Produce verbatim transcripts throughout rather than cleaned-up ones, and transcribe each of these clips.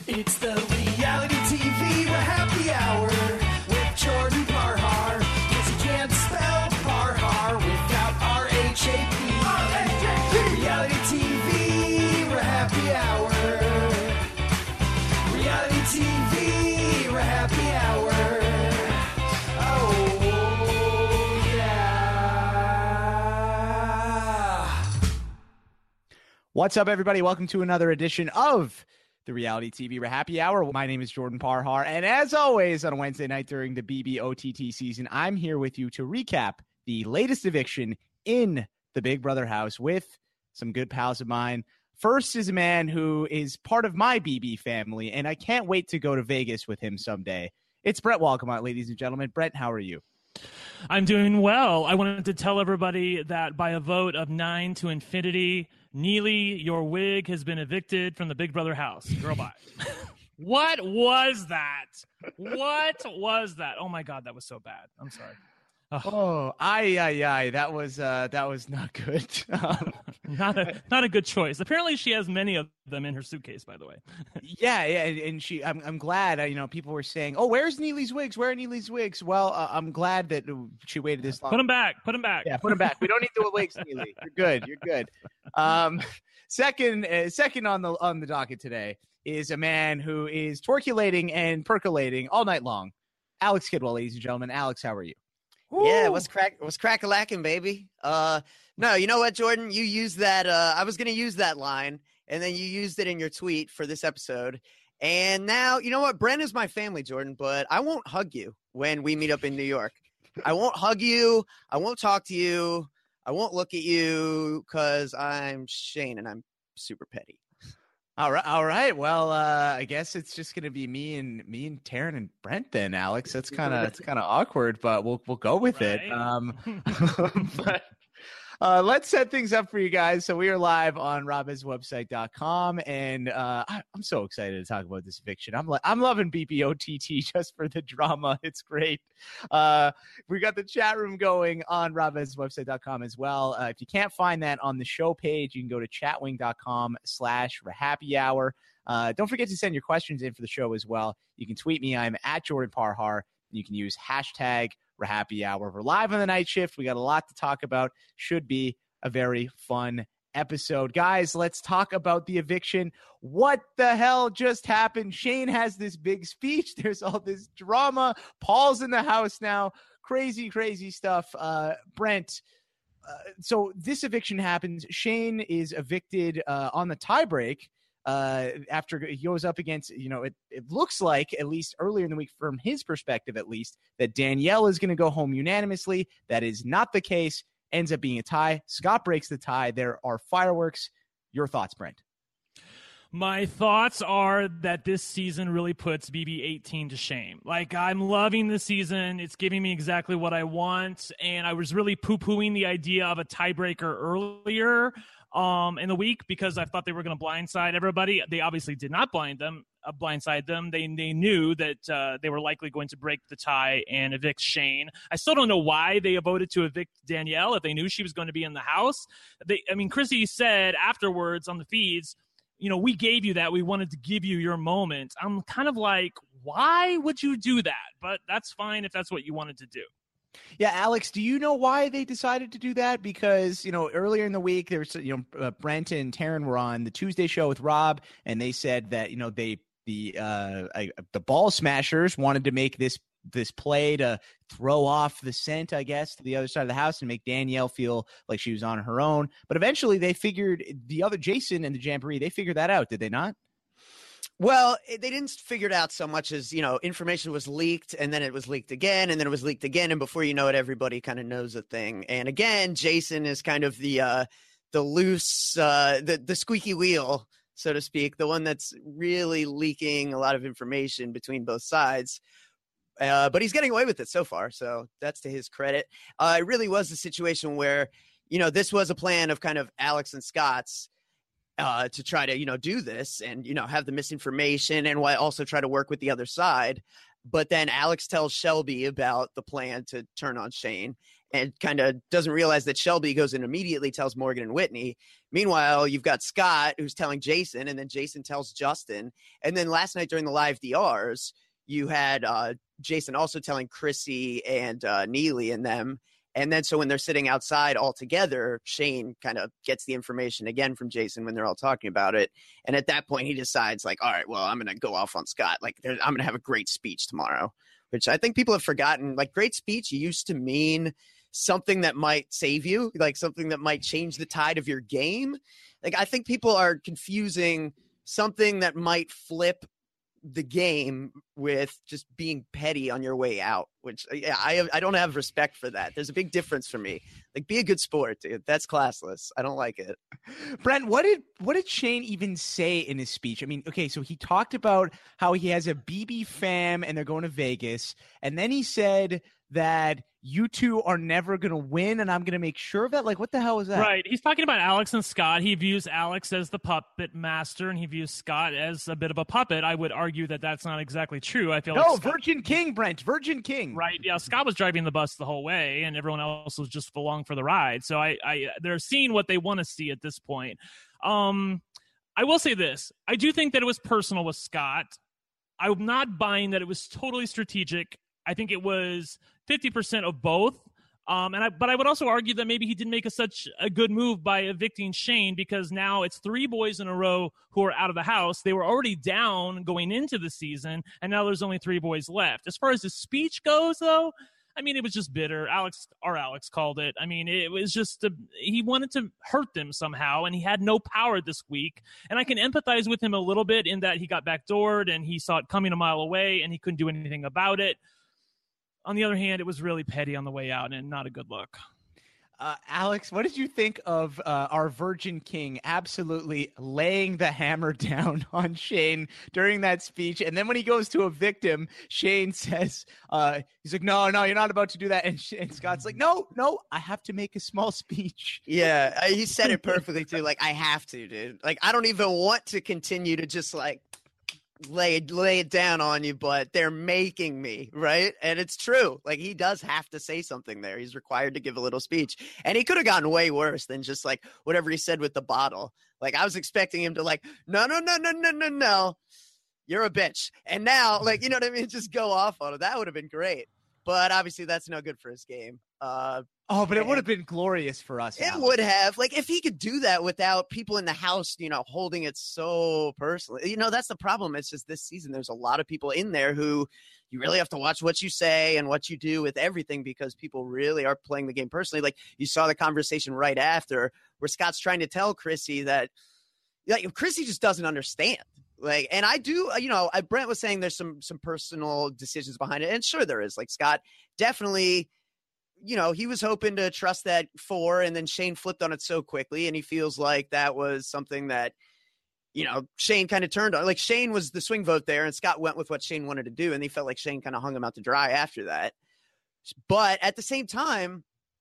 It's the reality T V happy hour with Jordan Parhar. Cause you can't spell Parhar without R H A P. Reality T V happy hour. Reality T V happy hour. Oh, yeah. What's up, everybody? Welcome to another edition of the Reality T V Happy Hour. My name is Jordan Parhar, and as always on a Wednesday night during the B B O T T season, I'm here with you to recap the latest eviction in the Big Brother house with some good pals of mine. First is a man who is part of my B B family, and I can't wait to go to Vegas with him someday. It's Brett Walcomot, ladies and gentlemen. Brett, how are you? I'm doing well. I wanted to tell everybody that by a vote of nine to infinity, Neely, your wig has been evicted from the Big Brother house. Girl, bye. What was that? What was that? Oh, my God, that was so bad. I'm sorry. Oh, Oh, aye, aye, aye. That was, uh, that was not good. Um, not a not a good choice. Apparently, she has many of them in her suitcase, by the way. Yeah, yeah, and and she, I'm, I'm glad. Uh, you know, people were saying, "Oh, where's Neely's wigs? Where are Neely's wigs?" Well, uh, I'm glad that she waited this long. Put them back. Put them back. Yeah, put them back. We don't need the wigs, Neely. You're good. You're good. Um, second, uh, second on the on the docket today is a man who is twerculating and percolating all night long. Alex Kidwell, ladies and gentlemen. Alex, how are you? Yeah, what's crack? What's crack-a-lacking, baby? Uh, no, you know what, Jordan? You used that. Uh, I was gonna use that line, and then you used it in your tweet for this episode. And now, you know what? Brent is my family, Jordan, but I won't hug you when we meet up in New York. I won't hug you. I won't talk to you. I won't look at you because I'm Shane and I'm super petty. All right, all right. Well, uh, I guess it's just gonna be me and me and Taryn and Brent then, Alex. That's kind of it's kind of awkward, but we'll we'll go with Right? it. Um, but uh, let's set things up for you guys. So we are live on rob ez website dot com, and uh, I, I'm so excited to talk about this eviction. I'm like I'm loving B B O T T just for the drama. It's great. Uh, we got the chat room going on rob ez website dot com as well. Uh, if you can't find that on the show page, you can go to chatwing dot com slash happy hour. Uh, don't forget to send your questions in for the show as well. You can tweet me. I'm at Jordan Parhar. You can use hashtag Happy Hour. We're live on the night shift. We got a lot to talk about. Should be a very fun episode. Guys, let's talk about the eviction. What the hell just happened? Shane has this big speech. There's all this drama. Paul's in the house now. Crazy, crazy stuff. Uh, Brent, uh, so this eviction happens. Shane is evicted uh, on the tiebreak. Uh, after he goes up against, you know, it, it looks like, at least earlier in the week, from his perspective at least, that Danielle is going to go home unanimously. That is not the case. Ends up being a tie. Scott breaks the tie. There are fireworks. Your thoughts, Brent? My thoughts are that this season really puts B B eighteen to shame. Like, I'm loving the season. It's giving me exactly what I want. And I was really poo-pooing the idea of a tiebreaker earlier um, in the week because I thought they were going to blindside everybody. They obviously did not blind them, uh, blindside them. They they knew that uh, they were likely going to break the tie and evict Shane. I still don't know why they voted to evict Danielle if they knew she was going to be in the house. They, I mean, Chrissy said afterwards on the feeds, you know, we gave you that. We wanted to give you your moment. I'm kind of like, why would you do that? But that's fine if that's what you wanted to do. Yeah, Alex, do you know why they decided to do that? Because, you know, earlier in the week, there was, you know, uh, Brent and Taryn were on the Tuesday show with Rob, and they said that, you know, they the uh, I, the Ball Smashers wanted to make this this play to throw off the scent, I guess, to the other side of the house and make Danielle feel like she was on her own. But eventually they figured the other Jason and the Jamboree, they figured that out, did they not? Well, it, they didn't figure it out so much as, you know, information was leaked and then it was leaked again and then it was leaked again. And before you know it, everybody kind of knows a thing. And again, Jason is kind of the uh, the loose, uh, the, the squeaky wheel, so to speak, the one that's really leaking a lot of information between both sides. Uh, but he's getting away with it so far. So that's to his credit. Uh, it really was a situation where, you know, this was a plan of kind of Alex and Scott's. Uh, to try to, you know, do this and, you know, have the misinformation and why also try to work with the other side. But then Alex tells Shelby about the plan to turn on Shane. and kind of doesn't realize that Shelby goes and immediately tells Morgan and Whitney. Meanwhile, you've got Scott who's telling Jason, and then Jason tells Justin. And then last night during the live D Rs, you had uh, Jason also telling Chrissy and uh, Neely and them. And then so when they're sitting outside all together, Shane kind of gets the information again from Jason when they're all talking about it. And at that point, he decides like, all right, well, I'm going to go off on Scott. Like I'm going to have a great speech tomorrow, which I think people have forgotten. Like great speech used to mean something that might save you, like something that might change the tide of your game. Like I think people are confusing something that might flip the game with just being petty on your way out, which yeah, I I don't have respect for that. There's a big difference for me. Like be a good sport, dude. That's classless. I don't like it. Brent, what did what did Shane even say in his speech? I mean, okay, so he talked about how he has a B B fam and they're going to Vegas, and then he said that you two are never going to win, and I'm going to make sure of that. Like, what the hell is that? Right. He's talking about Alex and Scott. He views Alex as the puppet master, and he views Scott as a bit of a puppet. I would argue that that's not exactly true. I feel no, like Scott, Virgin King, Brent, Virgin King. Right. Yeah, Scott was driving the bus the whole way, and everyone else was just along for the ride. So I, I they're seeing what they want to see at this point. Um, I will say this. I do think that it was personal with Scott. I'm not buying that it was totally strategic. I think it was fifty percent of both. Um, and I, but I would also argue that maybe he didn't make a, such a good move by evicting Shane, because now it's three boys in a row who are out of the house. They were already down going into the season, and now there's only three boys left. As far as his speech goes, though, I mean, it was just bitter. Alex, or Alex called it. I mean, it was just, a, he wanted to hurt them somehow, and he had no power this week. And I can empathize with him a little bit in that he got backdoored, and he saw it coming a mile away, and he couldn't do anything about it. On the other hand, it was really petty on the way out and not a good look. Uh, Alex, what did you think of uh, our Virgin King absolutely laying the hammer down on Shane during that speech? And then when he goes to evict him, Shane says, uh, he's like, no, no, you're not about to do that. And, and Scott's like, no, no, I have to make a small speech. Yeah, he said it perfectly, too. Like, I have to, dude. Like, I don't even want to continue to just, like, lay it, lay it down on you, but they're making me, right? And it's true. Like, he does have to say something there. He's required to give a little speech. And he could have gotten way worse than just, like, whatever he said with the bottle. Like, I was expecting him to, like, no, no, no, no, no, no, no. You're a bitch. And now, like, you know what I mean? Just go off on it. That would have been great. But obviously, that's no good for his game. Uh, oh, but it would have been glorious for us. It Alex. would have. Like, if he could do that without people in the house, you know, holding it so personally. You know, that's the problem. It's just this season, there's a lot of people in there who you really have to watch what you say and what you do with everything, because people really are playing the game personally. Like, you saw the conversation right after where Scott's trying to tell Chrissy that, like, Chrissy just doesn't understand. Like, and I do, you know, I, Brent was saying there's some some personal decisions behind it. And sure there is. Like, Scott definitely, you know, he was hoping to trust that four, and then Shane flipped on it so quickly. And he feels like that was something that, you know, Shane kind of turned on. Like, Shane was the swing vote there, and Scott went with what Shane wanted to do. And he felt like Shane kind of hung him out to dry after that. But at the same time,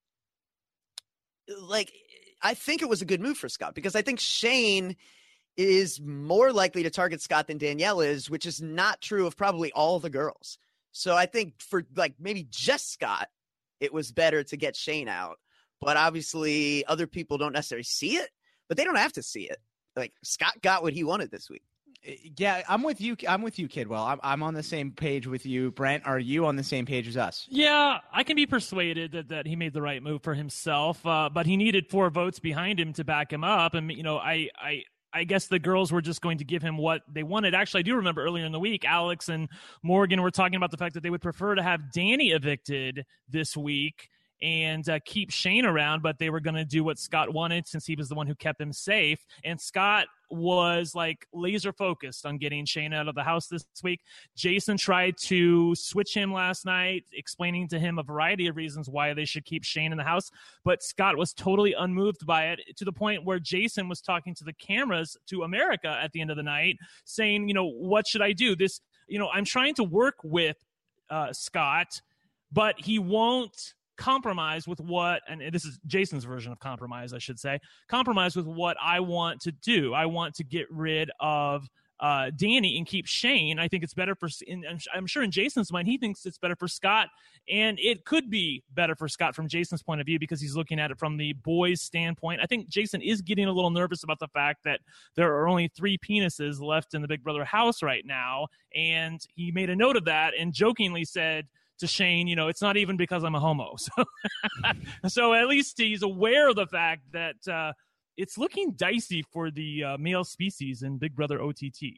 like, I think it was a good move for Scott, because I think Shane is more likely to target Scott than Danielle is, which is not true of probably all the girls. So I think for, like, maybe just Scott, it was better to get Shane out. But obviously other people don't necessarily see it, but they don't have to see it. Like, Scott got what he wanted this week. Yeah, I'm with you. I'm with you, Kidwell. I'm, I'm on the same page with you. Brent, are you on the same page as us? Yeah, I can be persuaded that, that he made the right move for himself, uh, but he needed four votes behind him to back him up. And, you know, I, I, I guess the girls were just going to give him what they wanted. Actually, I do remember earlier in the week, Alex and Morgan were talking about the fact that they would prefer to have Danny evicted this week and uh, keep Shane around, but they were going to do what Scott wanted since he was the one who kept him safe. And Scott was, like, laser focused on getting Shane out of the house this week. Jason tried to switch him last night, explaining to him a variety of reasons why they should keep Shane in the house, but Scott was totally unmoved by it, to the point where Jason was talking to the cameras to America at the end of the night saying, you know, what should I do? This, you know, I'm trying to work with uh, Scott, but he won't compromise with what, and this is Jason's version of compromise, I should say, compromise with what I want to do. I want to get rid of uh, Danny and keep Shane. I think it's better for, in, I'm sure in Jason's mind, he thinks it's better for Scott. And it could be better for Scott from Jason's point of view because he's looking at it from the boys' standpoint. I think Jason is getting a little nervous about the fact that there are only three penises left in the Big Brother house right now. And he made a note of that and jokingly said to Shane, you know, it's not even because I'm a homo. So, so at least he's aware of the fact that uh, it's looking dicey for the uh, male species in Big Brother O T T.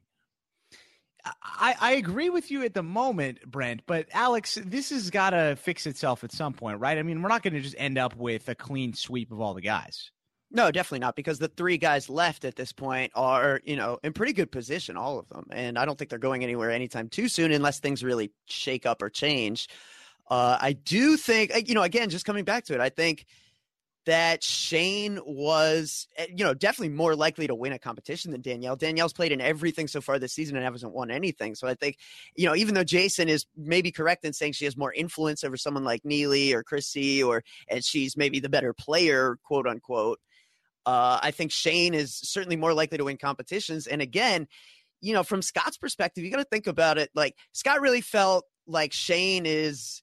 I, I agree with you at the moment, Brent, but Alex, this has got to fix itself at some point, right? I mean, we're not going to just end up with a clean sweep of all the guys. No, definitely not, because the three guys left at this point are, you know, in pretty good position, all of them. And I don't think they're going anywhere anytime too soon unless things really shake up or change. Uh, I do think, you know, again, just coming back to it, I think that Shane was, you know, definitely more likely to win a competition than Danielle. Danielle's played in everything so far this season and hasn't won anything. So I think, you know, even though Jason is maybe correct in saying she has more influence over someone like Neely or Chrissy, or, and she's maybe the better player, quote unquote, uh, I think Shane is certainly more likely to win competitions. And again, you know, from Scott's perspective, you got to think about it. Like, Scott really felt like Shane is,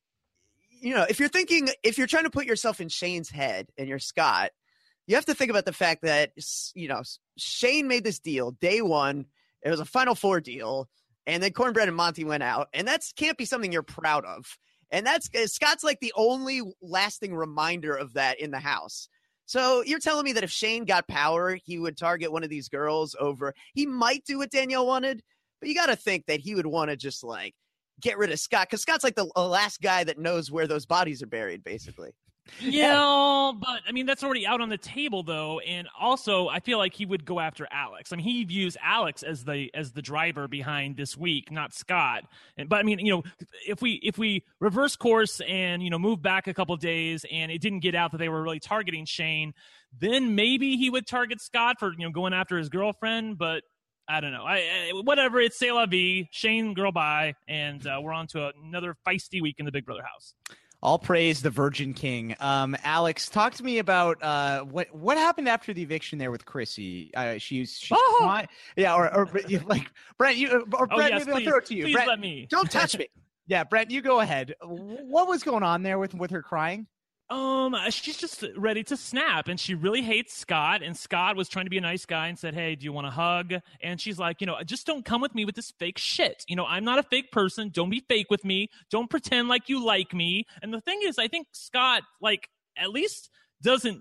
you know, if you're thinking, if you're trying to put yourself in Shane's head and you're Scott, you have to think about the fact that, you know, Shane made this deal day one. It was a Final Four deal. And then Cornbread and Monty went out. And that's can't be something you're proud of. And that's Scott's like the only lasting reminder of that in the house. So you're telling me that if Shane got power, he would target one of these girls over, he might do what Danielle wanted, but you got to think that he would want to just like get rid of Scott, because Scott's like the last guy that knows where those bodies are buried, basically. Yeah, but I mean, that's already out on the table, though. And also, I feel like he would go after Alex. I mean, he views Alex as the as the driver behind this week, not Scott. And, but I mean, you know, if we if we reverse course and, you know, move back a couple of days and it didn't get out that they were really targeting Shane, then maybe he would target Scott for, you know, going after his girlfriend. But I don't know. I, I whatever. It's c'est la vie. Shane, girl, bye. And uh, we're on to another feisty week in the Big Brother house. All praise the Virgin King. Um, Alex, talk to me about uh, what what happened after the eviction there with Chrissy. Uh, she's she's oh. crying. Yeah, or, or like Brent, you or oh, Brent, yes, maybe please, I'll throw it to you. Please Brent, let me. Don't touch me. Yeah, Brent, you go ahead. What was going on there with with her crying? Um, she's just ready to snap, and she really hates Scott, and Scott was trying to be a nice guy and said, hey, do you want a hug? And she's like, you know, just don't come with me with this fake shit. You know, I'm not a fake person. Don't be fake with me. Don't pretend like you like me. And the thing is, I think Scott, like, at least doesn't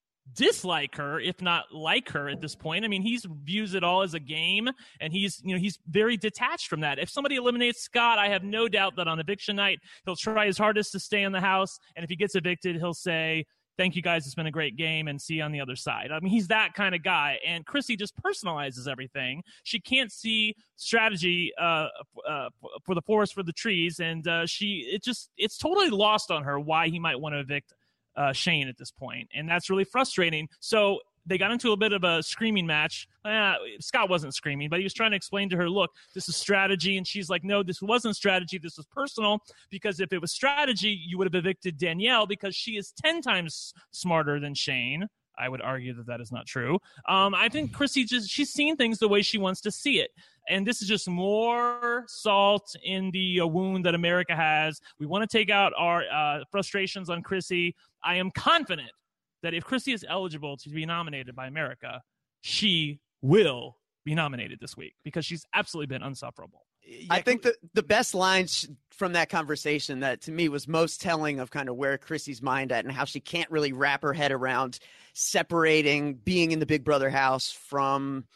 dislike her, if not like her at this point. I mean, he views it all as a game, and he's, you know, he's very detached from that. If somebody eliminates Scott, I have no doubt that on eviction night, he'll try his hardest to stay in the house. And if he gets evicted, he'll say, thank you guys, it's been a great game, and see you on the other side. I mean, he's that kind of guy. And Chrissy just personalizes everything. She can't see strategy uh, uh, for the forest for the trees. And uh, she, it just, it's totally lost on her why he might want to evict Uh, Shane at this point, and that's really frustrating. So they got into a bit of a screaming match. Uh, Scott wasn't screaming, but he was trying to explain to her, look, this is strategy. And she's like, no, this wasn't strategy. This was personal, because if it was strategy, you would have evicted Danielle, because she is ten times smarter than Shane. I would argue that that is not true. Um, I think Chrissy just, she's seen things the way she wants to see it. And this is just more salt in the uh, wound that America has. We want to take out our uh, frustrations on Chrissy. I am confident that if Chrissy is eligible to be nominated by America, she will be nominated this week, because she's absolutely been insufferable. I think the, the best lines from that conversation that to me was most telling of kind of where Chrissy's mind at and how she can't really wrap her head around separating being in the Big Brother house from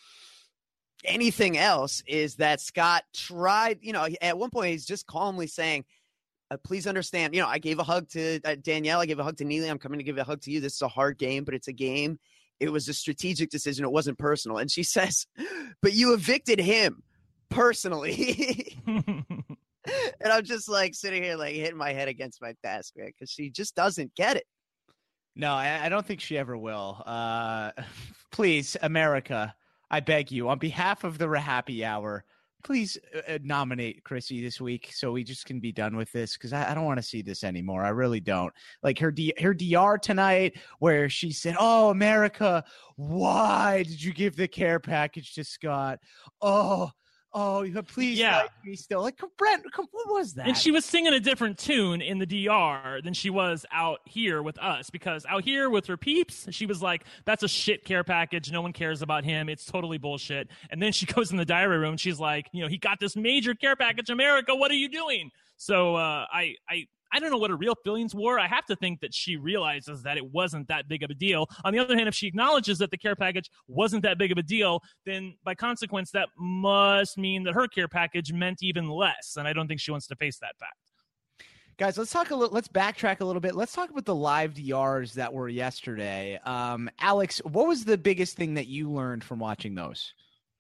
anything else is that Scott tried, you know, at one point he's just calmly saying, uh, please understand, you know, I gave a hug to uh, Danielle. I gave a hug to Neely. I'm coming to give a hug to you. This is a hard game, but it's a game. It was a strategic decision. It wasn't personal. And she says, but you evicted him personally. And I'm just like sitting here, like hitting my head against my desk, man, because she just doesn't get it. No, I, I don't think she ever will. Uh, please, America, I beg you, on behalf of the Happy Hour, please uh, nominate Chrissy this week so we just can be done with this, because I, I don't want to see this anymore. I really don't. Like her D, her D R tonight where she said, "Oh, America, why did you give the care package to Scott? Oh, oh, you please Yeah. like me still." Like, Brent, what was that? And she was singing a different tune in the D R than she was out here with us, because out here with her peeps, she was like, that's a shit care package. No one cares about him. It's totally bullshit. And then she goes in the diary room. She's like, you know, he got this major care package, America. What are you doing? So uh, I, I, I don't know what her real feelings were. I have to think that she realizes that it wasn't that big of a deal. On the other hand, if she acknowledges that the care package wasn't that big of a deal, then by consequence, that must mean that her care package meant even less. And I don't think she wants to face that fact. Guys, let's talk a little. Let's backtrack a little bit. Let's talk about the live D Rs that were yesterday. Um, Alex, what was the biggest thing that you learned from watching those?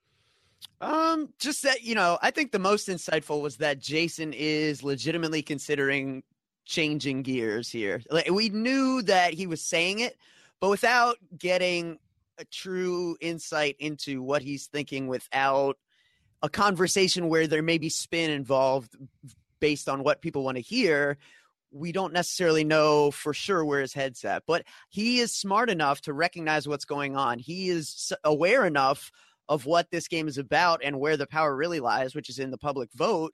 Um, just that, you know, I think the most insightful was that Jason is legitimately considering changing gears here. Like, we knew that he was saying it, but without getting a true insight into what he's thinking, without a conversation where there may be spin involved based on what people want to hear, we don't necessarily know for sure where his head's at. But he is smart enough to recognize what's going on. He is aware enough of what this game is about and where the power really lies, which is in the public vote,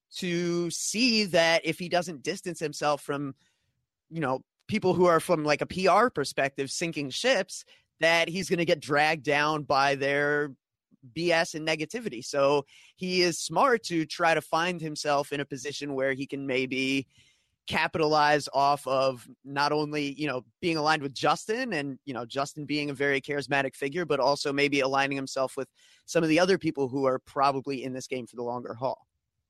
to see that if he doesn't distance himself from, you know, people who are from like a P R perspective sinking ships, that he's going to get dragged down by their B S and negativity. So he is smart to try to find himself in a position where he can maybe capitalize off of not only, you know, being aligned with Justin and, you know, Justin being a very charismatic figure, but also maybe aligning himself with some of the other people who are probably in this game for the longer haul.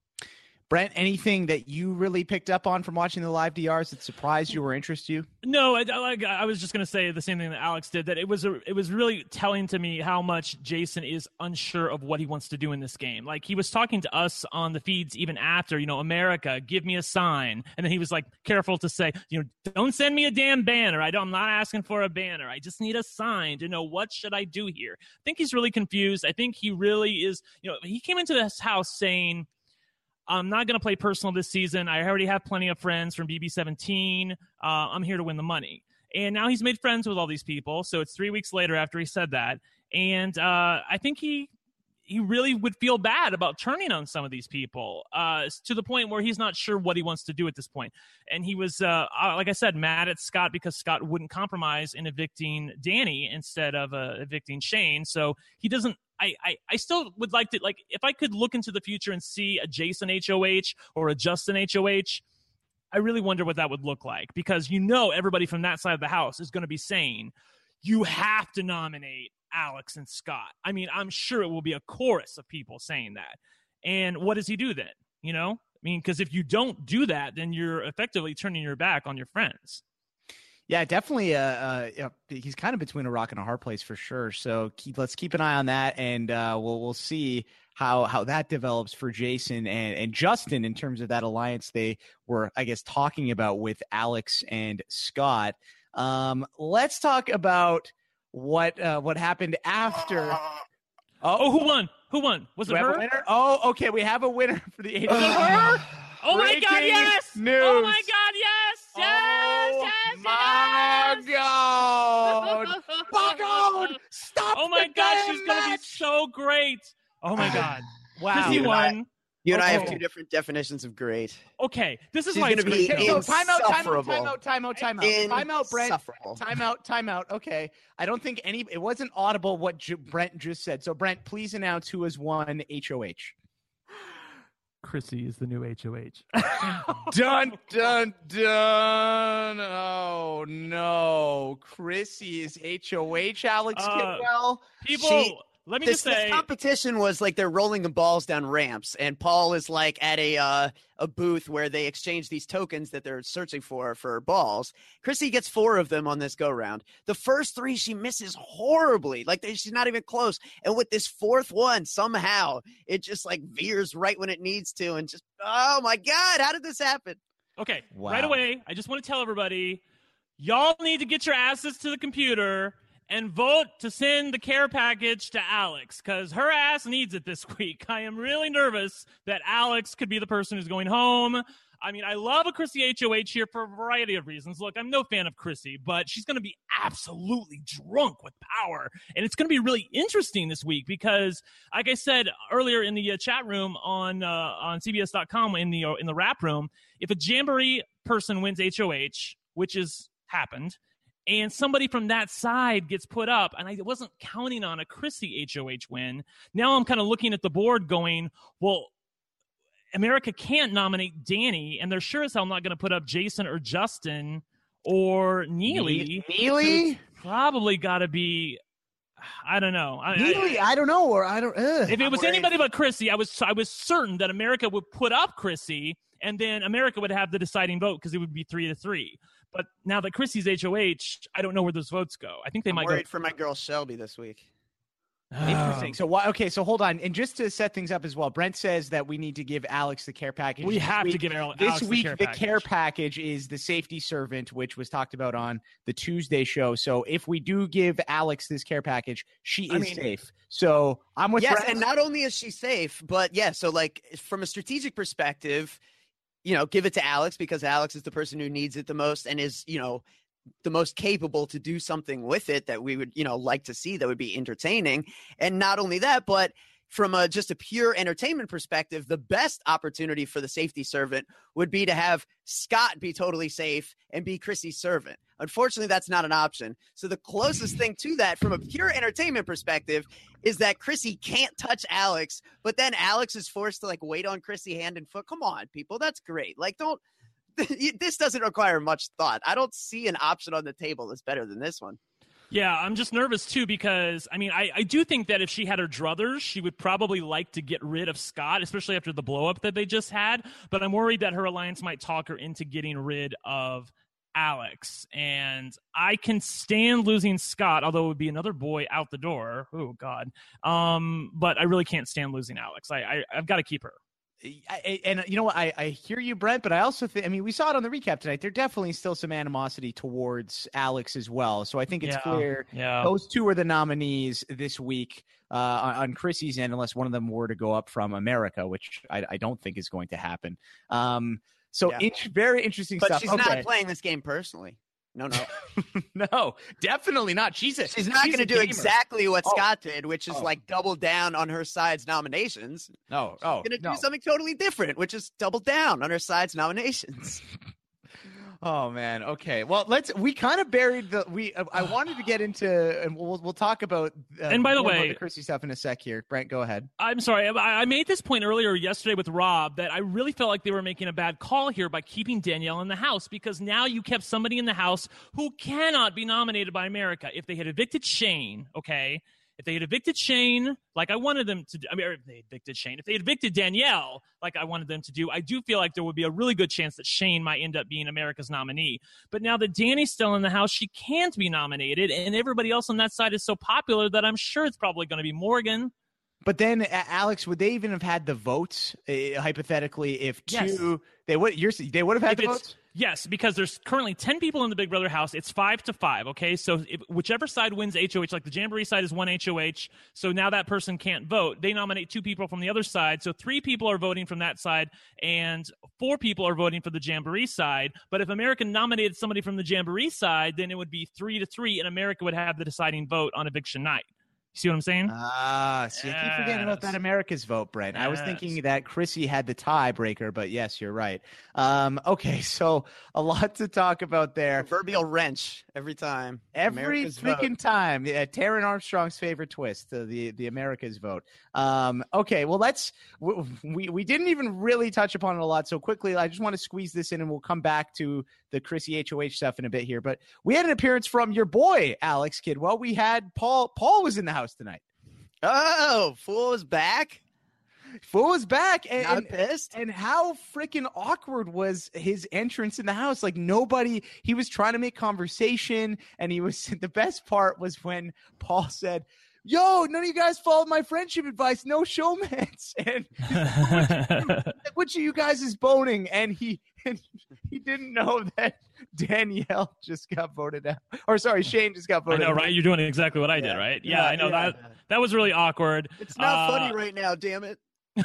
Brent, anything that you really picked up on from watching the live D Rs that surprised you or interested you? No, I, like I was just going to say the same thing that Alex did, that it was a, it was really telling to me how much Jason is unsure of what he wants to do in this game. Like, he was talking to us on the feeds even after, you know, America, give me a sign. And then he was like careful to say, you know, don't send me a damn banner. I don't, I'm not asking for a banner. I just need a sign to know what should I do here. I think he's really confused. I think he really is, you know, he came into this house saying, I'm not going to play personal this season. I already have plenty of friends from B B seventeen. Uh, I'm here to win the money. And now he's made friends with all these people. So it's three weeks later after he said that. And uh, I think he he really would feel bad about turning on some of these people uh, to the point where he's not sure what he wants to do at this point. And he was, uh, like I said, mad at Scott because Scott wouldn't compromise in evicting Danny instead of uh, evicting Shane. So he doesn't, I, I, I still would like to, like, if I could look into the future and see a Jason H O H or a Justin H O H, I really wonder what that would look like, because, you know, everybody from that side of the house is going to be saying, you have to nominate Alex and Scott. I mean, I'm sure it will be a chorus of people saying that. And what does he do then? You know, I mean, because if you don't do that, then you're effectively turning your back on your friends. Yeah, definitely. Uh, uh, yeah, he's kind of between a rock and a hard place for sure. So keep, let's keep an eye on that, and uh, we'll we'll see how how that develops for Jason and, and Justin in terms of that alliance they were, I guess, talking about with Alex and Scott. Um, let's talk about what uh, what happened after. Oh, oh, who won? Who won? Was it we have her? a winner? Oh, okay. We have a winner for the eight. Was it her? Oh my God! Breaking Yes! news. Oh my God! Yes! Yes! Oh yes! my yes! God! Bogard, stop! Oh my the God! damn She's gonna be match! so great. Oh my God! Wow. Chrissy You and I- won. You and I have Oh. two different definitions of great. Okay, this is She's why gonna it's be great. Okay, so time out, time out, insufferable. time out, time out, time out. Time out, Brent. Insufferable. Time out, time out. Okay. I don't think any, it wasn't audible what J- Brent just said. So, Brent, please announce who has won H O H. Chrissy is the new H O H. Dun, dun, dun. Oh, no. Chrissy is H O H, Alex Uh, Kidwell. People, She- let me This, just this say, competition was like they're rolling the balls down ramps, and Paul is like at a uh, a booth where they exchange these tokens that they're searching for for balls. Chrissy gets four of them on this go round. The first three she misses horribly, like they, she's not even close. And with this fourth one, somehow it just like veers right when it needs to, and just oh my God, how did this happen? okay, Wow. right away, I just want to tell everybody, y'all need to get your asses to the computer and vote to send the care package to Alex because her ass needs it this week. I am really nervous that Alex could be the person who's going home. I mean, I love a Chrissy H O H here for a variety of reasons. Look, I'm no fan of Chrissy, but she's going to be absolutely drunk with power. And it's going to be really interesting this week because, like I said earlier in the uh, chat room on uh, on C B S dot com in the, uh, in the rap room, if a Jamboree person wins H O H, which has happened, and somebody from that side gets put up, and I wasn't counting on a Chrissy H O H win, now I'm kind of looking at the board going, well, America can't nominate Danny, and they're sure as hell not going to put up Jason or Justin or Neely. Neely? So probably got to be, I don't know. I, Neely, I, I don't know, or I don't. Ugh. If it I'm was worried. anybody but Chrissy, I was I was certain that America would put up Chrissy, and then America would have the deciding vote because it would be three to three. But now that Chrissy's H O H, I don't know where those votes go. I think they I'm might worried go. for my girl Shelby this week. Interesting. So why? Okay, so hold on, and just to set things up as well, Brent says that we need to give Alex the care package. We this have week. to give Alex This the week. care The package. care package is the safety servant, which was talked about on the Tuesday show. So if we do give Alex this care package, she is I mean- safe. So I'm with Yes, Brent. and not only is she safe, but yeah, so like from a strategic perspective, you know, give it to Alex because Alex is the person who needs it the most and is, you know, the most capable to do something with it that we would, you know, like to see that would be entertaining. And not only that, but from a just a pure entertainment perspective, the best opportunity for the safety servant would be to have Scott be totally safe and be Chrissy's servant. Unfortunately, that's not an option. So the closest thing to that from a pure entertainment perspective is that Chrissy can't touch Alex, but then Alex is forced to like wait on Chrissy hand and foot. Come on, people. That's great. Like, don't, this doesn't require much thought. I don't see an option on the table that's better than this one. Yeah, I'm just nervous, too, because, I mean, I, I do think that if she had her druthers, she would probably like to get rid of Scott, especially after the blow-up that they just had. But I'm worried that her alliance might talk her into getting rid of Alex. And I can stand losing Scott, although it would be another boy out the door. Oh, God. Um, but I really can't stand losing Alex. I, I, I've got to keep her. I, and you know what? I, I hear you, Brent, but I also think, I mean, we saw it on the recap tonight. There definitely still some animosity towards Alex as well. So I think it's Yeah, clear yeah. those two are the nominees this week uh, on, on Chrissy's end, unless one of them were to go up from America, which I, I don't think is going to happen. Um, so Yeah. int- very interesting But stuff. she's Okay. not playing this game personally. No, no. No, definitely not. She's a, She's not she's going to a do gamer. exactly what Oh. Scott did, which is Oh. like double down on her side's nominations. No, oh, Going to no. do something totally different, which is double down on her side's nominations. Oh man. Okay. Well, let's. We kind of buried the. We. Uh, I wanted to get into, and we'll we'll talk about. Uh, And by the more about way- the Chrissy stuff in a sec here. Brent, go ahead. I'm sorry. I, I made this point earlier yesterday with Rob that I really felt like they were making a bad call here by keeping Danielle in the house because now you kept somebody in the house who cannot be nominated by America. If they had evicted Shane, okay, if they had evicted Shane like I wanted them to do, I mean, if they evicted Shane, if they had evicted Danielle like I wanted them to do, I do feel like there would be a really good chance that Shane might end up being America's nominee. But now that Danny's still in the house, she can't be nominated, and everybody else on that side is so popular that I'm sure it's probably going to be Morgan. But then, uh, Alex, would they even have had the votes uh, hypothetically if two? Yes. They would. You're. They would have had If the it's- votes. Yes, because there's currently ten people in the Big Brother house. It's five to five, okay? So if, whichever side wins H O H, like the Jamboree side is one H O H, so now that person can't vote. They nominate two people from the other side, so three people are voting from that side, and four people are voting for the Jamboree side. But if America nominated somebody from the Jamboree side, then it would be three to three, and America would have the deciding vote on eviction night. You see what I'm saying? Ah, see, I keep forgetting about Yes. that America's vote, Brent. I was Yes. thinking that Chrissy had the tiebreaker, but yes, you're right. Um, okay, so a lot to talk about there. Proverbial wrench every time. Every America's vote. freaking time. Yeah, Taryn Armstrong's favorite twist, uh, the the America's vote. Um, okay, well, let's. We, we we didn't even really touch upon it a lot, so quickly, I just want to squeeze this in, and we'll come back to the Chrissy H O H stuff in a bit here. But we had an appearance from your boy Alex Kidwell. We had Paul. Paul was in the house tonight. Oh, Fool is back. Fool was back, and, Not and pissed. And how freaking awkward was his entrance in the house? Like nobody, he was trying to make conversation, and he was, the best part was when Paul said, yo, none of you guys followed my friendship advice, no showmans. And like, which of you guys is boning? And he, and he didn't know that Danielle just got voted out. Or sorry, Shane just got I voted out. know, right? You're doing exactly what I Yeah. did, right? Yeah, Yeah, I know yeah. that. That was really awkward. It's not Uh, funny right now, damn it.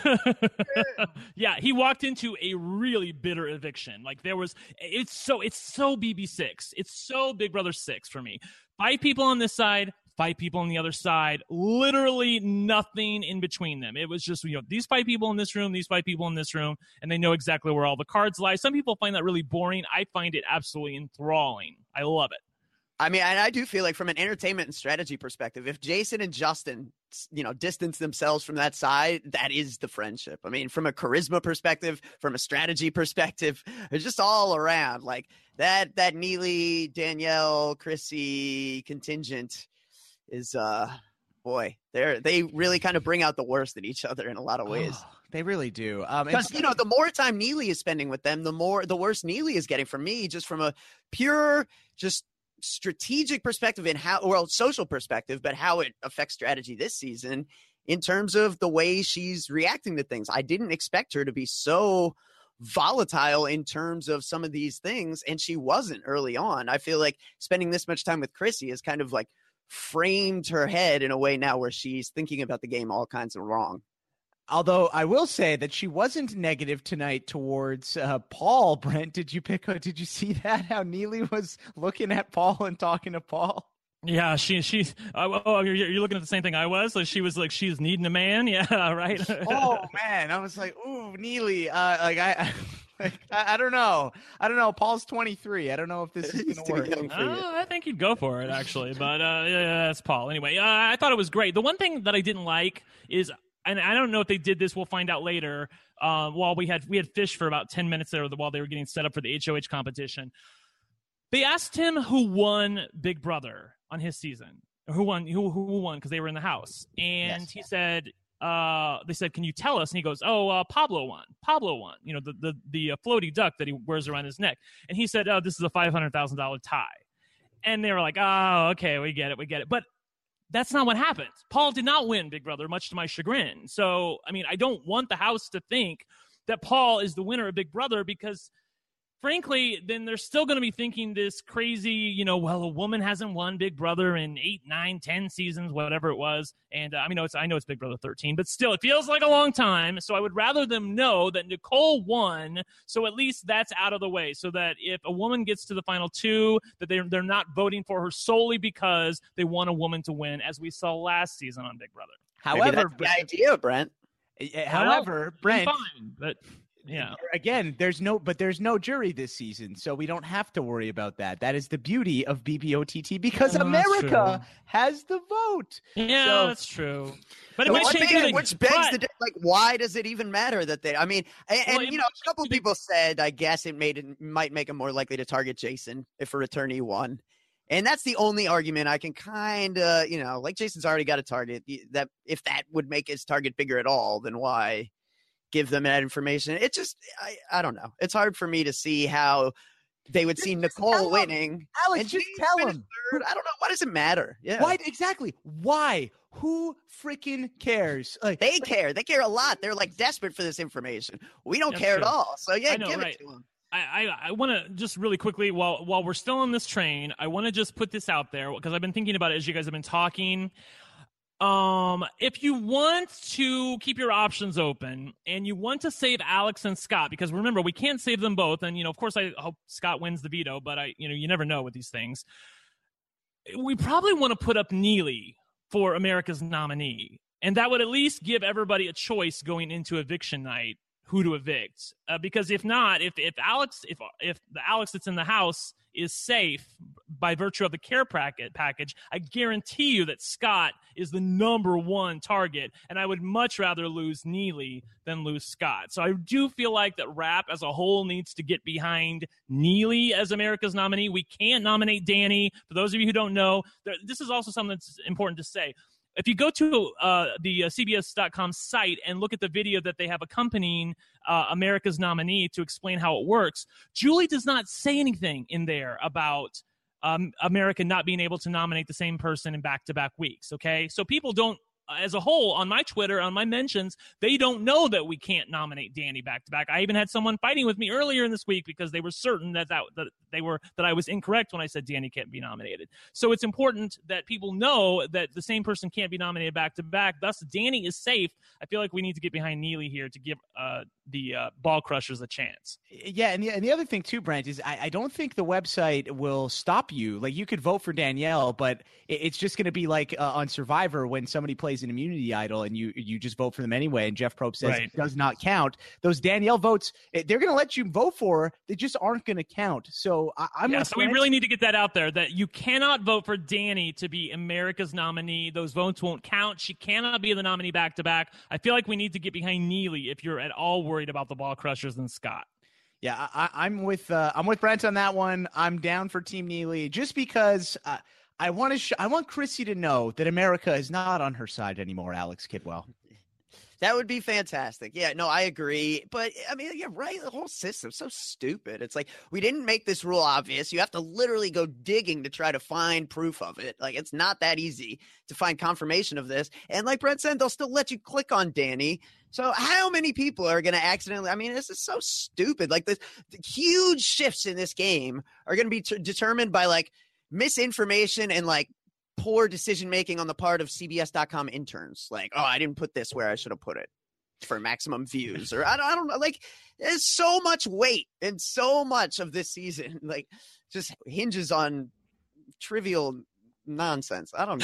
Yeah, he walked into a really bitter eviction. Like there was, it's so it's so B B six. It's so Big Brother six for me. Five people on this side, five people on the other side. Literally nothing in between them. It was just, you know, these five people in this room, these five people in this room, and they know exactly where all the cards lie. Some people find that really boring. I find it absolutely enthralling. I love it. I mean, and I do feel like from an entertainment and strategy perspective, if Jason and Justin, you know, distance themselves from that side, that is the friendship. I mean, from a charisma perspective, from a strategy perspective, it's just all around like that, that Neely, Danielle, Chrissy contingent is, uh, boy, they're, they really kind of bring out the worst in each other in a lot of ways. Oh, they really do. Um, and- Because, you know, the more time Neely is spending with them, the more, the worse Neely is getting from me, just from a pure, just, strategic perspective and how, well, social perspective, but how it affects strategy this season in terms of the way she's reacting to things. I didn't expect her to be so volatile in terms of some of these things, and she wasn't early on. I feel like spending this much time with Chrissy has kind of like framed her head in a way now where she's thinking about the game all kinds of wrong. Although I will say that she wasn't negative tonight towards uh, Paul. Brent, did you pick? Did you see that? How Neely was looking at Paul and talking to Paul. Yeah, she she's. Uh, oh, you're, you're looking at the same thing I was. Like she was like she's needing a man. Yeah, right. Oh man, I was like, ooh, Neely. Uh, like I, like I, I don't know. I don't know. Paul's twenty-three. I don't know if this is He's gonna too work. young for you. Uh, I think he'd go for it actually, but uh, yeah, that's Paul. Anyway, uh, I thought it was great. The one thing that I didn't like is, and I don't know if they did this. We'll find out later. Uh, while we had we had Fish for about ten minutes there while they were getting set up for the H O H competition, they asked him who won Big Brother on his season, or who won who who won because they were in the house, and Yes. he said. Uh, they said, "Can you tell us?" And he goes, "Oh, uh, Pablo won. Pablo won. You know, the the the uh, floaty duck that he wears around his neck." And he said, "Oh, this is a five hundred thousand dollar tie." And they were like, "Oh, okay, we get it, we get it." But that's not what happened. Paul did not win Big Brother, much to my chagrin. So, I mean, I don't want the house to think that Paul is the winner of Big Brother because, frankly, then they're still going to be thinking this crazy, you know, well, a woman hasn't won Big Brother in eight, nine, ten seasons, whatever it was. And uh, I mean, it's, I know it's Big Brother thirteen, but still, it feels like a long time. So I would rather them know that Nicole won. So at least that's out of the way so that if a woman gets to the final two, that they're, they're not voting for her solely because they want a woman to win, as we saw last season on Big Brother. Maybe However, that's the idea, Brent. uh, however, Brent. Fine, but yeah. Again, there's no, but there's no jury this season, so we don't have to worry about that. That is the beauty of B B O T T because Oh, that's America true. has the vote. Yeah, So- that's true. But it Which, might change begs- anything. which begs But- the like, why does it even matter that they? I mean, and, Well, and it you know, might a couple change people said, I guess it made it might make them more likely to target Jason if a returnee won, and that's the only argument I can kind of, you know, like Jason's already got a target. That if that would make his target bigger at all, then why give them that information? It just, I, I don't know. It's hard for me to see how they would see Just tell Nicole 'em. winning. Alex, and just James tell finished him. third. I don't know. Why does it matter? Yeah. Why exactly? Why? Who freaking cares? Like They care. They care a lot. They're like desperate for this information. We don't That's care true. at all. So yeah, I know, give right. it to them. I, I, I want to just really quickly, while while we're still on this train, I want to just put this out there because I've been thinking about it as you guys have been talking. Um, if you want to keep your options open and you want to save Alex and Scott, because remember, we can't save them both. And, you know, of course, I hope Scott wins the veto, but I, you know, you never know with these things. We probably want to put up Neely for America's nominee. And that would at least give everybody a choice going into eviction night who to evict. Uh, because if not, if if Alex, if if the Alex that's in the house is safe by virtue of the care packet package, I guarantee you that Scott is the number one target, and I would much rather lose Neely than lose Scott. So I do feel like that Rap as a whole needs to get behind Neely as America's nominee. We can't nominate Danny. For those of you who don't know, there, this is also something that's important to say. If you go to uh, the uh, C B S dot com site and look at the video that they have accompanying uh, America's nominee to explain how it works, Julie does not say anything in there about um, America not being able to nominate the same person in back-to-back weeks, okay? So people don't as a whole, on my Twitter, on my mentions, they don't know that we can't nominate Danny back to back. I even had someone fighting with me earlier in this week because they were certain that, that that they were that I was incorrect when I said Danny can't be nominated. So it's important that people know that the same person can't be nominated back to back. Thus, Danny is safe. I feel like we need to get behind Neely here to give uh, the uh, ball crushers a chance. Yeah, and the, and the other thing too, Brent, is I, I don't think the website will stop you. Like, you could vote for Danielle, but it, it's just going to be like uh, on Survivor when somebody plays an immunity idol and you you just vote for them anyway. And Jeff Probst says Right. it does not count. Those Danielle votes, they're going to let you vote for her. They just aren't going to count. So I, I'm yeah, with so we Brent. really need to get that out there, that you cannot vote for Danny to be America's nominee. Those votes won't count. She cannot be the nominee back to back. I feel like we need to get behind Neely if you're at all worried about the ball crushers and Scott. Yeah, I, I'm with uh, I'm with Brent on that one. I'm down for Team Neely just because uh, I want to. Sh- I want Chrissy to know that America is not on her side anymore. Alex Kidwell. That would be fantastic. Yeah, no, I agree. But I mean, yeah, right. The whole system's so stupid. It's like, we didn't make this rule obvious. You have to literally go digging to try to find proof of it. Like, it's not that easy to find confirmation of this. And like Brent said, they'll still let you click on Danny. So how many people are going to accidentally, I mean, this is so stupid. Like, the, the huge shifts in this game are going to be t- determined by like misinformation and like poor decision making on the part of C B S dot com interns. Like, oh, I didn't put this where I should have put it for maximum views, or I don't, I don't know. Like, there's so much weight and so much of this season, like, just hinges on trivial nonsense. I don't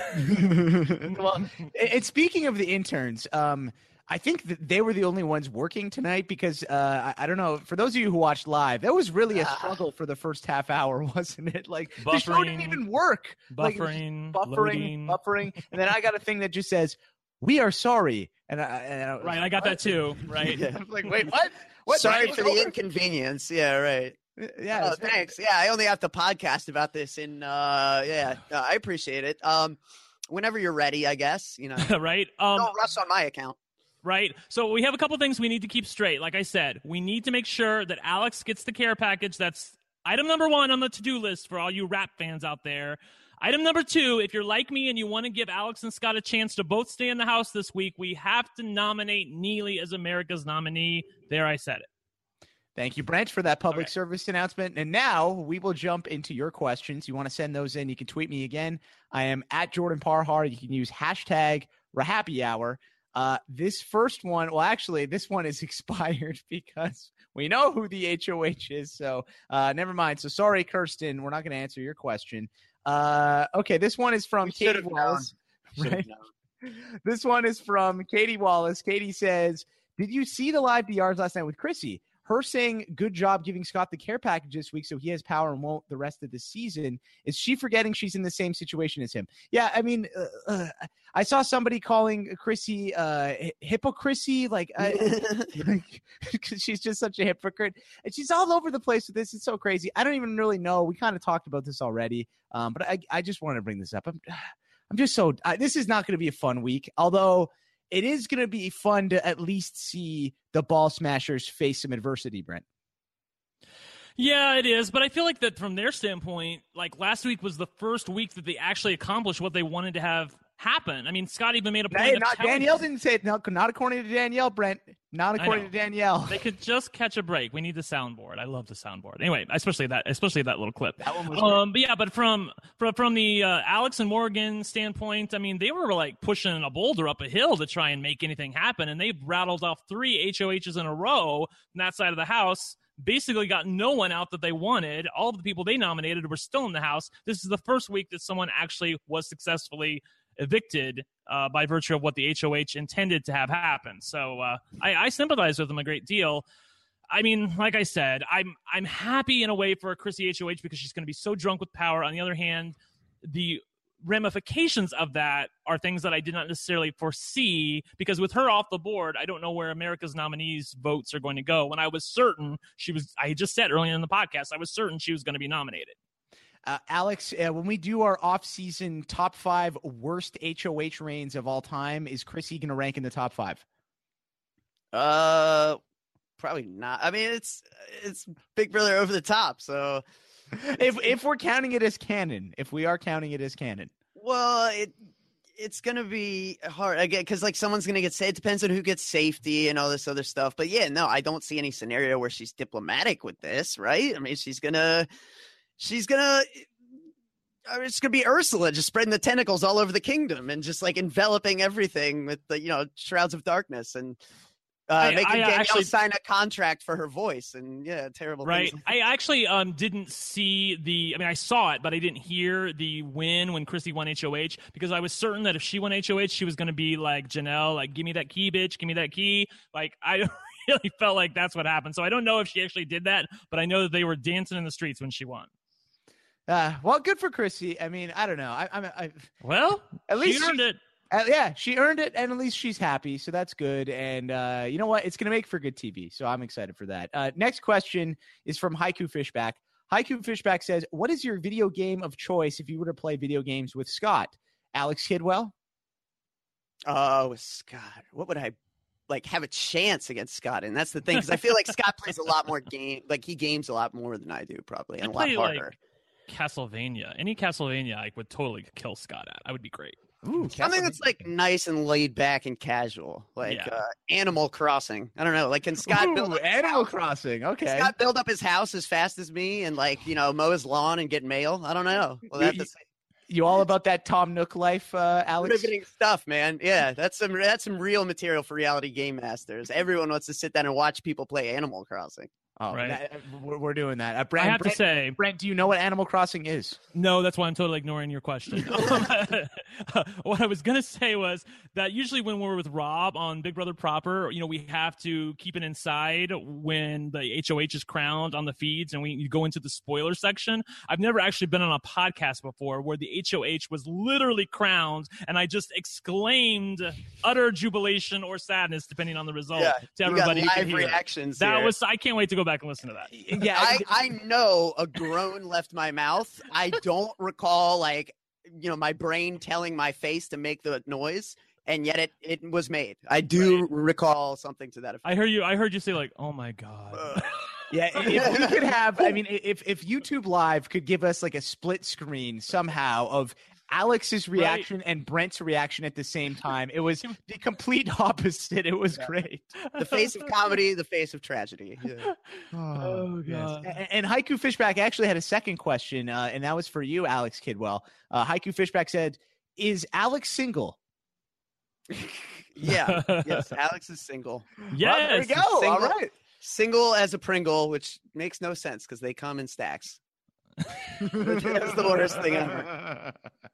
know. Well, and speaking of the interns, um, I think that they were the only ones working tonight because uh, I, I don't know. For those of you who watched live, that was really a struggle for the first half hour, wasn't it? Like, the show didn't even work. Buffering, like, buffering, loading. buffering, and then I got a thing that just says, "We are sorry," and I, and I was Right, like, I got what? that too. Right. I was like, wait, what? What? Sorry Right? for the inconvenience. Yeah, right. Yeah. Oh, it's- thanks. Yeah, I only have to podcast about this, and uh, yeah, uh, I appreciate it. Um, whenever you're ready, I guess. You know, Right. Um, don't rush on my account. Right. So we have a couple things we need to keep straight. Like I said, we need to make sure that Alex gets the care package. That's item number one on the to-do list for all you rap fans out there. Item number two, if you're like me and you want to give Alex and Scott a chance to both stay in the house this week, we have to nominate Neely as America's nominee. There, I said it. Thank you, Brent, for that public Okay. service announcement. And now we will jump into your questions. You want to send those in, you can tweet me again. I am at Jordan Parhar. You can use hashtag RaHappyHour. Uh, this first one, well, actually, this one is expired because we know who the H O H is. So uh, never mind. So sorry, Kirsten. We're not going to answer your question. Uh, okay, this one is from We Katie should've known. Wallace. Should've Right? known. This one is from Katie Wallace. Katie says, did you see the live D Rs last night with Chrissy? Her saying, good job giving Scott the care package this week so he has power and won't the rest of the season. Is she forgetting she's in the same situation as him? Yeah, I mean, uh, uh, I saw somebody calling Chrissy uh, hypocrisy, like, uh, like cause she's just such a hypocrite. And she's all over the place with this. It's so crazy. I don't even really know. We kind of talked about this already, um, but I, I just wanted to bring this up. I'm, I'm just so – this is not going to be a fun week, although – it is going to be fun to at least see the Ball Smashers face some adversity, Brent. Yeah, it is. But I feel like that from their standpoint, like last week was the first week that they actually accomplished what they wanted to have happen. I mean, Scott even made a point Hey, of not, telling Danielle us didn't say it. No, not according to Danielle, Brent. Not according know. to Danielle. they could just catch a break. We need the soundboard. I love the soundboard. Anyway, especially that, especially that little clip. That one was Um, but yeah, but from from from the uh, Alex and Morgan standpoint, I mean, they were like pushing a boulder up a hill to try and make anything happen, and they've rattled off three H O Hs in a row from that side of the house. Basically, got no one out that they wanted. All of the people they nominated were still in the house. This is the first week that someone actually was successfully evicted uh, by virtue of what the H O H intended to have happen. So uh, I, I sympathize with them a great deal. I mean, like I said, I'm I'm happy in a way for Chrissy H O H because she's going to be so drunk with power. On the other hand, the ramifications of that are things that I did not necessarily foresee because with her off the board, I don't know where America's nominees votes are going to go. When I was certain she was, I just said earlier in the podcast, I was certain she was going to be nominated. Uh, Alex, uh, when we do our off-season top five worst H O H reigns of all time, is Chrissy going to rank in the top five? Uh, probably not. I mean, it's it's Big Brother over the top. So, if if we're counting it as canon, if we are counting it as canon, well, it it's gonna be hard again because like someone's gonna get saved. It depends on who gets safety and all this other stuff. But yeah, no, I don't see any scenario where she's diplomatic with this, right? I mean, she's gonna, she's gonna. I mean, it's gonna be Ursula just spreading the tentacles all over the kingdom and just like enveloping everything with the you know shrouds of darkness and. Uh, I- making I Danielle actually- sign a contract for her voice and yeah, terrible Right. things. I actually um didn't see the. I mean, I saw it, but I didn't hear the win when Christy won H O H because I was certain that if she won H O H, she was going to be like Janelle, like "Give me that key, bitch! Give me that key!" Like I really felt like that's what happened. So I don't know if she actually did that, but I know that they were dancing in the streets when she won. Uh, well, good for Chrissy. I mean, I don't know. I, I, I Well, At least she earned she- it. Uh, yeah, she earned it, and at least she's happy, so that's good. And uh, you know what? It's going to make for good T V, so I'm excited for that. Uh, next question is from Haiku Fishback. Haiku Fishback says, what is your video game of choice if you were to play video games with Scott? Alex Kidwell? Oh, Scott. What would I like have a chance against Scott? And that's the thing, because I feel like Scott plays a lot more game. Like he games a lot more than I do, probably, and I a lot play, like, harder. Castlevania. Any Castlevania I would totally kill Scott at. I would be great. Ooh, Something that's like nice and laid back and casual, like Yeah. uh, Animal Crossing. I don't know. Like, can Scott build Ooh, up his Animal house? Crossing. Can Okay. Scott build up his house as fast as me and like you know mow his lawn and get mail? I don't know. Well, You- that's You all about that Tom Nook life, uh, Alex? riveting stuff, man. Yeah, that's some that's some real material for reality game masters. Everyone wants to sit down and watch people play Animal Crossing. Oh, Right. that- we're, we're doing that. Uh, I Brent, have Brent, to say, Brent, do you know what Animal Crossing is? no, that's why I'm totally ignoring your question. What I was going to say was that usually when we're with Rob on Big Brother Proper, you know, we have to keep it inside when the H O H is crowned on the feeds and we you go into the spoiler section. I've never actually been on a podcast before where the H O H was literally crowned and I just exclaimed utter jubilation or sadness, depending on the result, Yeah, to you got everybody who could live hear it. reactions. That here. was, I can't wait to go back and listen to that. Yeah. I, I know a groan left my mouth. I don't recall like you know my brain telling my face to make the noise, and yet it, it was made. I do Right. recall something to that effect. I heard you. I heard you say like, "Oh my god." Uh, Yeah, if we could have, I mean, if if YouTube Live could give us like a split screen somehow of Alex's reaction and Brent's reaction at the same time, it was the complete opposite. It was great. the face of comedy, the face of tragedy. Yeah. Oh, yes. God. A- And Haiku Fishback actually had a second question, uh, and that was for you, Alex Kidwell. Uh, Haiku Fishback said, "Is Alex single?" Yeah. Yes. Alex is single. Yes. Well, there we go. All Single. right. Single as a Pringle, which makes no sense because they come in stacks. That's the worst thing ever.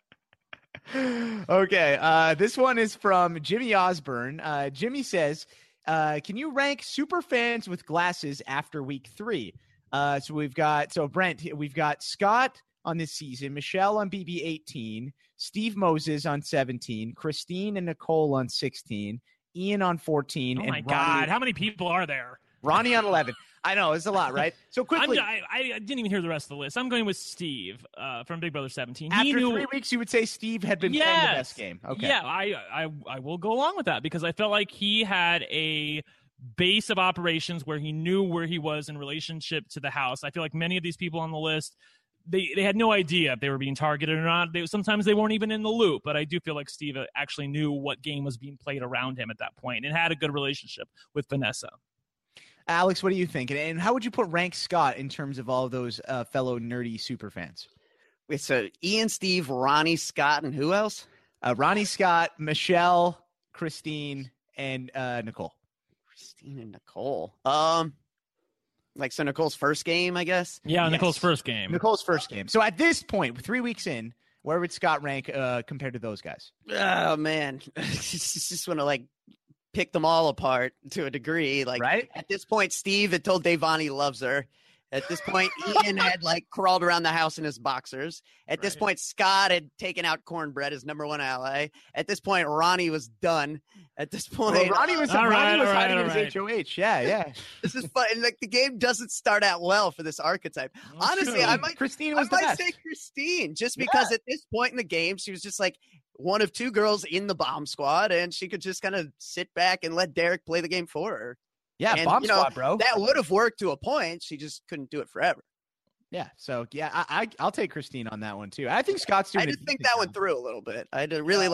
Okay, uh, this one is from Jimmy Osborne. Uh, Jimmy says, uh, "Can you rank super fans with glasses after week three?" Uh, so we've got so Brent, we've got Scott on this season, Michelle on B B eighteen, Steve Moses on seventeen, Christine and Nicole on sixteen, Ian on fourteen, Oh and my Ronnie, god, how many people are there? Ronnie on eleven. I know it's a lot, right? So I'm, quickly, I, I didn't even hear the rest of the list. I'm going with Steve uh, from Big Brother seventeen. after he knew, three weeks, you would say Steve had been playing the Yes. best game. Okay, Yeah, I, I I will go along with that because I felt like he had a base of operations where he knew where he was in relationship to the house. I feel like many of these people on the list, they, they had no idea if they were being targeted or not. They, sometimes they weren't even in the loop, but I do feel like Steve actually knew what game was being played around him at that point and had a good relationship with Vanessa. Alex, what do you think? And- And how would you put rank Scott in terms of all those uh, fellow nerdy super fans? Wait, so Ian, Steve, Ronnie, Scott, and who else? Uh, Ronnie Scott, Michelle, Christine, and uh, Nicole. Christine and Nicole. Um, like so Nicole's first game, I guess. Yeah, Yes. Nicole's first game. Nicole's first game. So at this point, three weeks in, where would Scott rank uh, compared to those guys? Oh man, just want to like pick them all apart to a degree. Like Right? at this point, Steve had told Davon he loves her. At this point, Ian had like crawled around the house in his boxers. At this Right. point, Scott had taken out Cornbread, his number one ally. At this point, Ronnie was done. At this point, Well, Ronnie was, All Ronnie right, was all right, hiding all in his right. H O H. Yeah, yeah. this is fun. And like the game doesn't start out well for this archetype. Honestly, True. I might Christine I was the might best. say Christine, just because at this point in the game, she was just like one of two girls in the bomb squad, and she could just kind of sit back and let Derek play the game for her. Yeah, and, bomb you know, squad, bro. That would have worked to a point. She just couldn't do it forever. Yeah, so yeah, I, I I'll take Christine on that one too. I think Scott's doing. I a just think decent that went job. through a little bit. I had to really like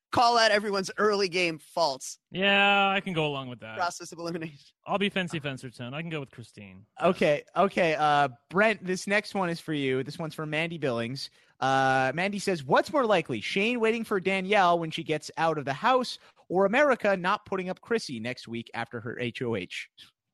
call out everyone's early game faults. Yeah, I can go along with that. Process of elimination. I'll be Fancy Fencerton. I can go with Christine. Okay, okay. Uh, Brent, this next one is for you. This one's from Mandy Billings. Uh, Mandy says, what's more likely, Shane waiting for Danielle when she gets out of the house, or America not putting up Chrissy next week after her H O H?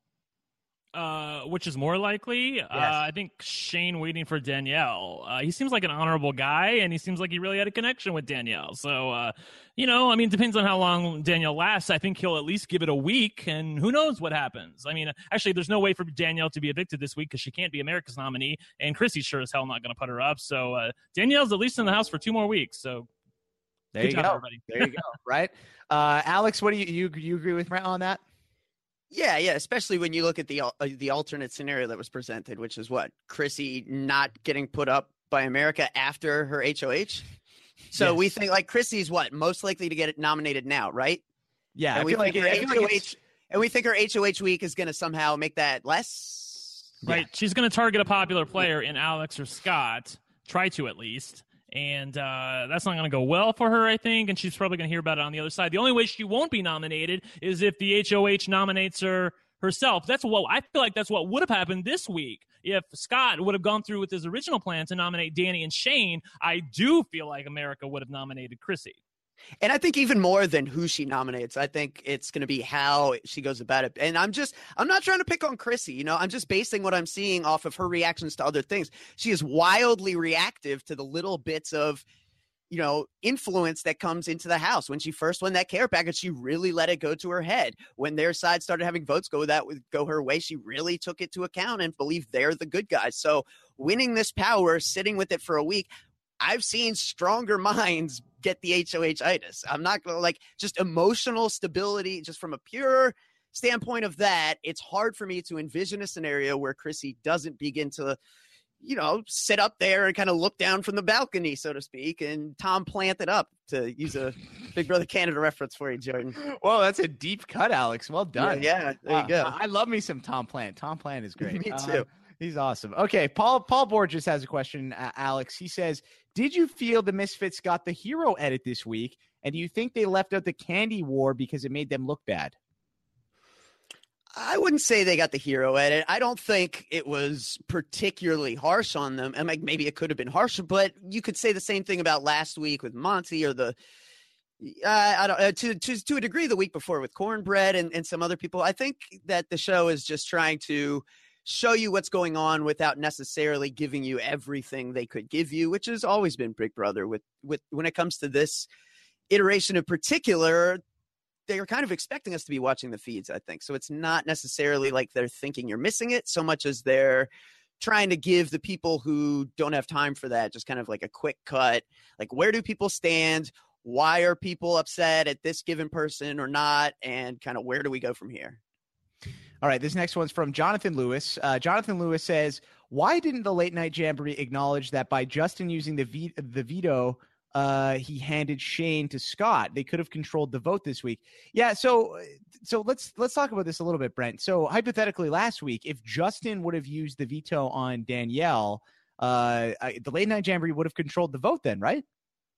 Uh, which is more likely? Yes. Uh, I think Shane waiting for Danielle. Uh, he seems like an honorable guy, and he seems like he really had a connection with Danielle. So, uh, you know, I mean, depends on how long Danielle lasts. I think he'll at least give it a week, and who knows what happens. I mean, actually, there's no way for Danielle to be evicted this week because she can't be America's nominee, and Chrissy's sure as hell not going to put her up. So uh, Danielle's at least in the house for two more weeks. So There good you job, go. everybody. There you go. Right. Uh, Alex, what do you, you, you agree with Brent on that? Yeah, yeah, especially when you look at the uh, the alternate scenario that was presented, which is what? Chrissy not getting put up by America after her H O H. So Yes. we think like Chrissy's what? Most likely to get it nominated now, right? Yeah, And I we feel like, think it, her I feel like H O it's- H and we think her H O H week is going to somehow make that less. Right. She's going to target a popular player in Alex or Scott, try to at least. And uh, that's not going to go well for her, I think. And she's probably going to hear about it on the other side. The only way she won't be nominated is if the H O H nominates her herself. That's what I feel like that's what would have happened this week. If Scott would have gone through with his original plan to nominate Danny and Shane, I do feel like America would have nominated Chrissy. And I think even more than who she nominates, I think it's going to be how she goes about it. And I'm just, I'm not trying to pick on Chrissy, you know, I'm just basing what I'm seeing off of her reactions to other things. She is wildly reactive to the little bits of, you know, influence that comes into the house. When she first won that care package, she really let it go to her head. When their side started having votes go that would go her way, she really took it to account and believed they're the good guys. So winning this power, sitting with it for a week, I've seen stronger minds get the H O H-itis. I'm not going to like just emotional stability, just from a pure standpoint of that. It's hard for me to envision a scenario where Chrissy doesn't begin to, you know, sit up there and kind of look down from the balcony, so to speak, and Tom plant it up, to use a Big Brother Canada reference for you, Jordan. Whoa, that's a deep cut, Alex. Well done. Yeah, yeah, there Uh, you go. I love me some Tom Plant. Tom Plant is great. Me Uh, too. he's awesome. Okay, Paul Paul Borges has a question, uh, Alex. He says, did you feel the Misfits got the hero edit this week? And do you think they left out the candy war because it made them look bad? I wouldn't say they got the hero edit. I don't think it was particularly harsh on them. And like maybe it could have been harsher, but you could say the same thing about last week with Monty, or the uh, I don't uh, to to to a degree the week before with Cornbread and, and some other people. I think that the show is just trying to show you what's going on without necessarily giving you everything they could give you, which has always been Big Brother. With with when it comes to this iteration in particular, they're kind of expecting us to be watching the feeds, I think. So it's not necessarily like they're thinking you're missing it so much as they're trying to give the people who don't have time for that just kind of like a quick cut. Like, where do people stand? Why are people upset at this given person or not? And kind of where do we go from here? All right, this next one's from Jonathan Lewis. Uh, Jonathan Lewis says, why didn't the Late Night Jamboree acknowledge that by Justin using the, ve- the veto, uh, he handed Shane to Scott? They could have controlled the vote this week. Yeah, so so let's let's talk about this a little bit, Brent. So hypothetically, last week, if Justin would have used the veto on Danielle, uh, I, the Late Night Jamboree would have controlled the vote then, right?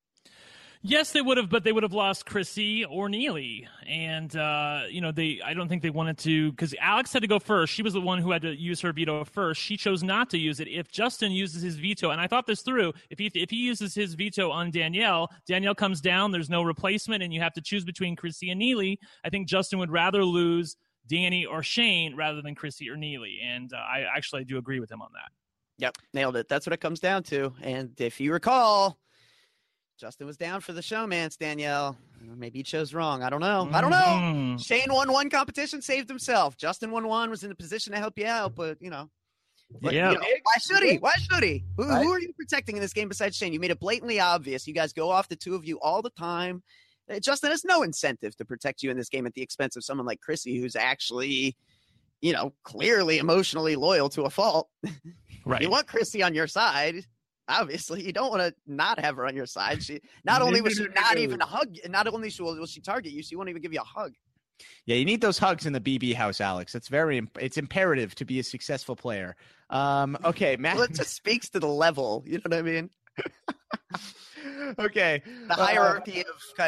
Yes, they would have, but they would have lost Chrissy or Neely. And, uh, you know, they, I don't think they wanted to, because Alex had to go first. She was the one who had to use her veto first. She chose not to use it. If Justin uses his veto, and I thought this through, if he, if he uses his veto on Danielle, Danielle comes down, there's no replacement, and you have to choose between Chrissy and Neely. I think Justin would rather lose Danny or Shane rather than Chrissy or Neely. And uh, I actually do agree with him on that. Yep, nailed it. That's what it comes down to. And if you recall, Justin was down for the showmance, Danielle. Maybe he chose wrong. I don't know. I don't know. Mm-hmm. Shane won one competition, saved himself. Justin won one, was in a position to help you out, but, you know. But, Yeah. you know, why should he? Why should he? Who, Right. who are you protecting in this game besides Shane? You made it blatantly obvious. You guys go off the two of you all the time. Uh, Justin has no incentive to protect you in this game at the expense of someone like Chrissy, who's actually, you know, clearly emotionally loyal to a fault. Right. You want Chrissy on your side. Obviously, you don't want to not have her on your side. She not only will she not even hug, not only will she target you, she won't even give you a hug. Yeah, you need those hugs in the B B house, Alex. It's very, it's imperative to be a successful player. Um, okay, Matt. Well, it just speaks to the level. You know what I mean? Okay, The uh, hierarchy of kind of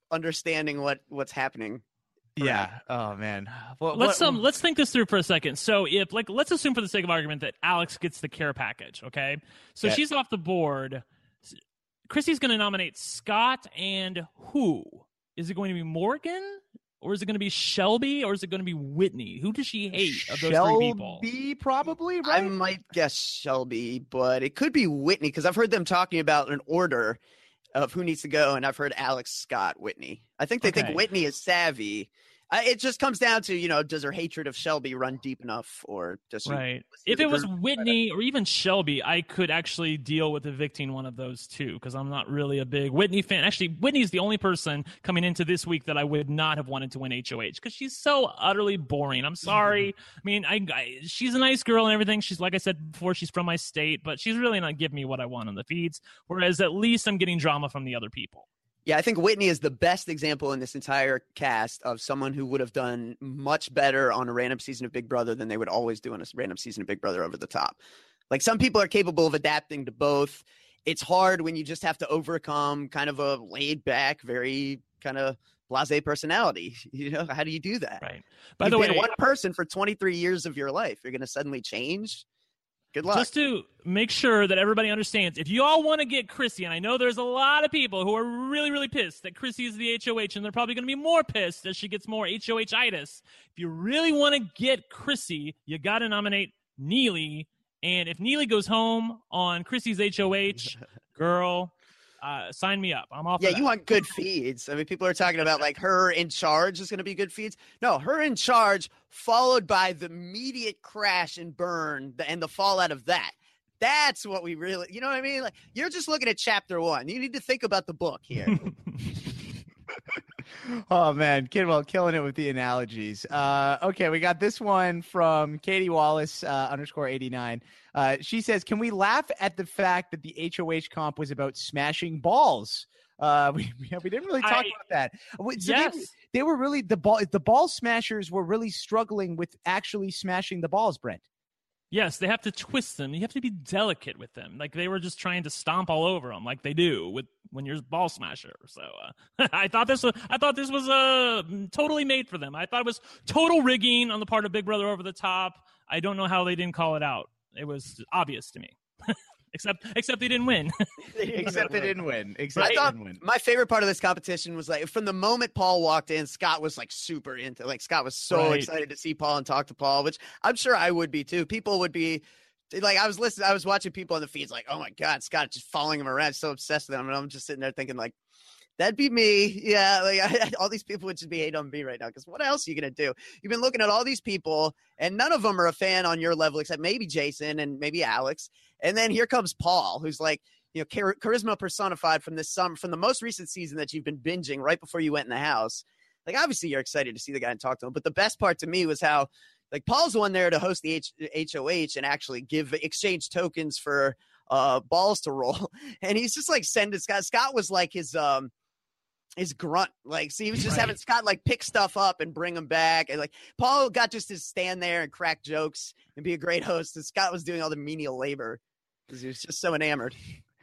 understanding what what's happening. Yeah. Oh man. What, let's what- um let's think this through for a second. So if like let's assume for the sake of argument that Alex gets the care package, okay? So Yeah. she's off the board. Chrissy's going to nominate Scott and who? Is it going to be Morgan? Or is it going to be Shelby? Or is it going to be Whitney? Who does she hate of those three people? Shelby, probably, I right? might guess Shelby, but it could be Whitney because I've heard them talking about an order of who needs to go, and I've heard Alex, Scott, Whitney. I think they Okay. think Whitney is savvy. Uh, it just comes down to, you know, does her hatred of Shelby run deep enough, or does she? Right. listen to If the it was group? Whitney or even Shelby, I could actually deal with evicting one of those two because I'm not really a big Whitney fan. Actually, Whitney's the only person coming into this week that I would not have wanted to win H O H because she's so utterly boring. I'm sorry. I mean, I, I she's a nice girl and everything. She's, like I said before, she's from my state, but she's really not giving me what I want on the feeds. Whereas at least I'm getting drama from the other people. Yeah, I think Whitney is the best example in this entire cast of someone who would have done much better on a random season of Big Brother than they would always do on a random season of Big Brother over the top. Like some people are capable of adapting to both. It's hard when you just have to overcome kind of a laid back, very kind of blasé personality. You know, how do you do that? Right. By You've the been way, one person for twenty-three years of your life. You're going to suddenly change? Good luck. just to make sure that everybody understands, if you all want to get Chrissy, and I know there's a lot of people who are really, really pissed that Chrissy is the H O H, and they're probably going to be more pissed as she gets more H O H-itis. If you really want to get Chrissy, you got to nominate Neely. And if Neely goes home on Chrissy's H O H, girl, uh, sign me up. I'm off. Yeah, for that. you want good feeds. I mean, people are talking about like her in charge is going to be good feeds. No, her in charge followed by the immediate crash and burn and the fallout of that. That's what we really, you know what I mean? Like you're just looking at chapter one. You need to think about the book here. Oh man, Kidwell killing it with the analogies. Uh, okay, we got this one from Katie Wallace uh, underscore eighty-nine. Uh, she says, "Can we laugh at the fact that the H O H comp was about smashing balls?" Uh, we we didn't really talk I- about that. Wait, So yes. they, they were really the ball. The ball smashers were really struggling with actually smashing the balls, Brent. Yes, they have to twist them. You have to be delicate with them. Like they were just trying to stomp all over them, like they do with when you're a ball smasher. So uh, I thought this was, I thought this was uh, totally made for them. I thought it was total rigging on the part of Big Brother over the top. I don't know how they didn't call it out. It was obvious to me. Except, except they didn't win. Except they didn't win. Except I they thought didn't win. my favorite part of this competition was like from the moment Paul walked in, Scott was like super into like Scott was so Right. excited to see Paul and talk to Paul, which I'm sure I would be too. People would be like, I was listening, I was watching people on the feeds like, oh my God, Scott just following him around, so obsessed with him. And I'm just sitting there thinking like, that'd be me. Yeah. Like I, all these people would just be hate on me right now. Cause what else are you going to do? You've been looking at all these people and none of them are a fan on your level, except maybe Jason and maybe Alex. And then here comes Paul, who's like, you know, char- charisma personified from this summer, from the most recent season that you've been binging right before you went in the house. Like, obviously you're excited to see the guy and talk to him. But the best part to me was how like Paul's the one there to host the H- HOH and actually give exchange tokens for uh, balls to roll. And he's just like sending Scott. Scott was like his, um, his grunt, like, see, he was just Right. having Scott like pick stuff up and bring him back, and like Paul got just to stand there and crack jokes and be a great host, and Scott was doing all the menial labor because he was just so enamored.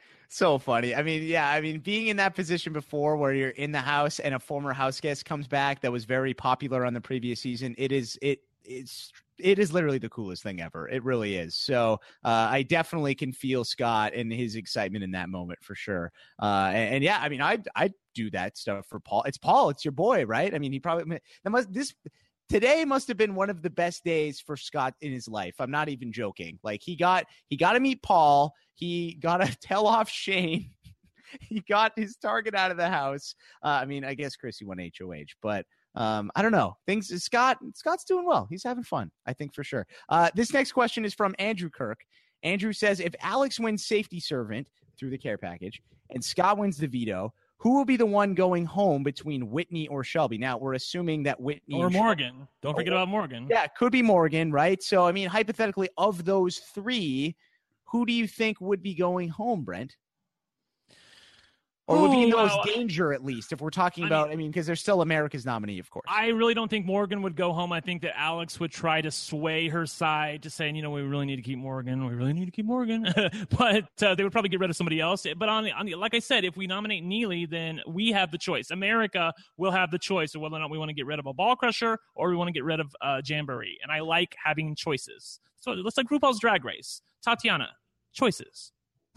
So funny. I mean, yeah, I mean, being in that position before where you're in the house and a former house guest comes back that was very popular on the previous season, it is it it's it is literally the coolest thing ever. It really is. So uh, I definitely can feel Scott and his excitement in that moment for sure. Uh, and, and yeah, I mean, I I do that stuff for Paul. It's Paul. It's your boy, right? I mean, he probably that must this. Today must have been one of the best days for Scott in his life. I'm not even joking. Like he got he got to meet Paul. He got to tell off Shane. He got his target out of the house. Uh, I mean, I guess Chrissy won H O H, but um, I don't know. Things Scott Scott's doing well. He's having fun, I think for sure. Uh, this next question is from Andrew Kirk. Andrew says, if Alex wins safety servant through the care package and Scott wins the veto, who will be the one going home between Whitney or Shelby? Now, we're assuming that Whitney Or and Morgan. Don't forget about Morgan. Yeah, could be Morgan, right? So, I mean, hypothetically, of those three, who do you think would be going home, Brent? Or would be Ooh, the most well, danger, at least, if we're talking I about, mean- I mean, because they're still America's nominee, of course. I really don't think Morgan would go home. I think that Alex would try to sway her side to saying, you know, we really need to keep Morgan. We really need to keep Morgan. But uh, they would probably get rid of somebody else. But on the, on the, like I said, if we nominate Neely, then we have the choice. America will have the choice of whether or not we want to get rid of a ball crusher or we want to get rid of uh, Jamboree. And I like having choices. So let's like RuPaul's Drag Race. Tatiana, choices.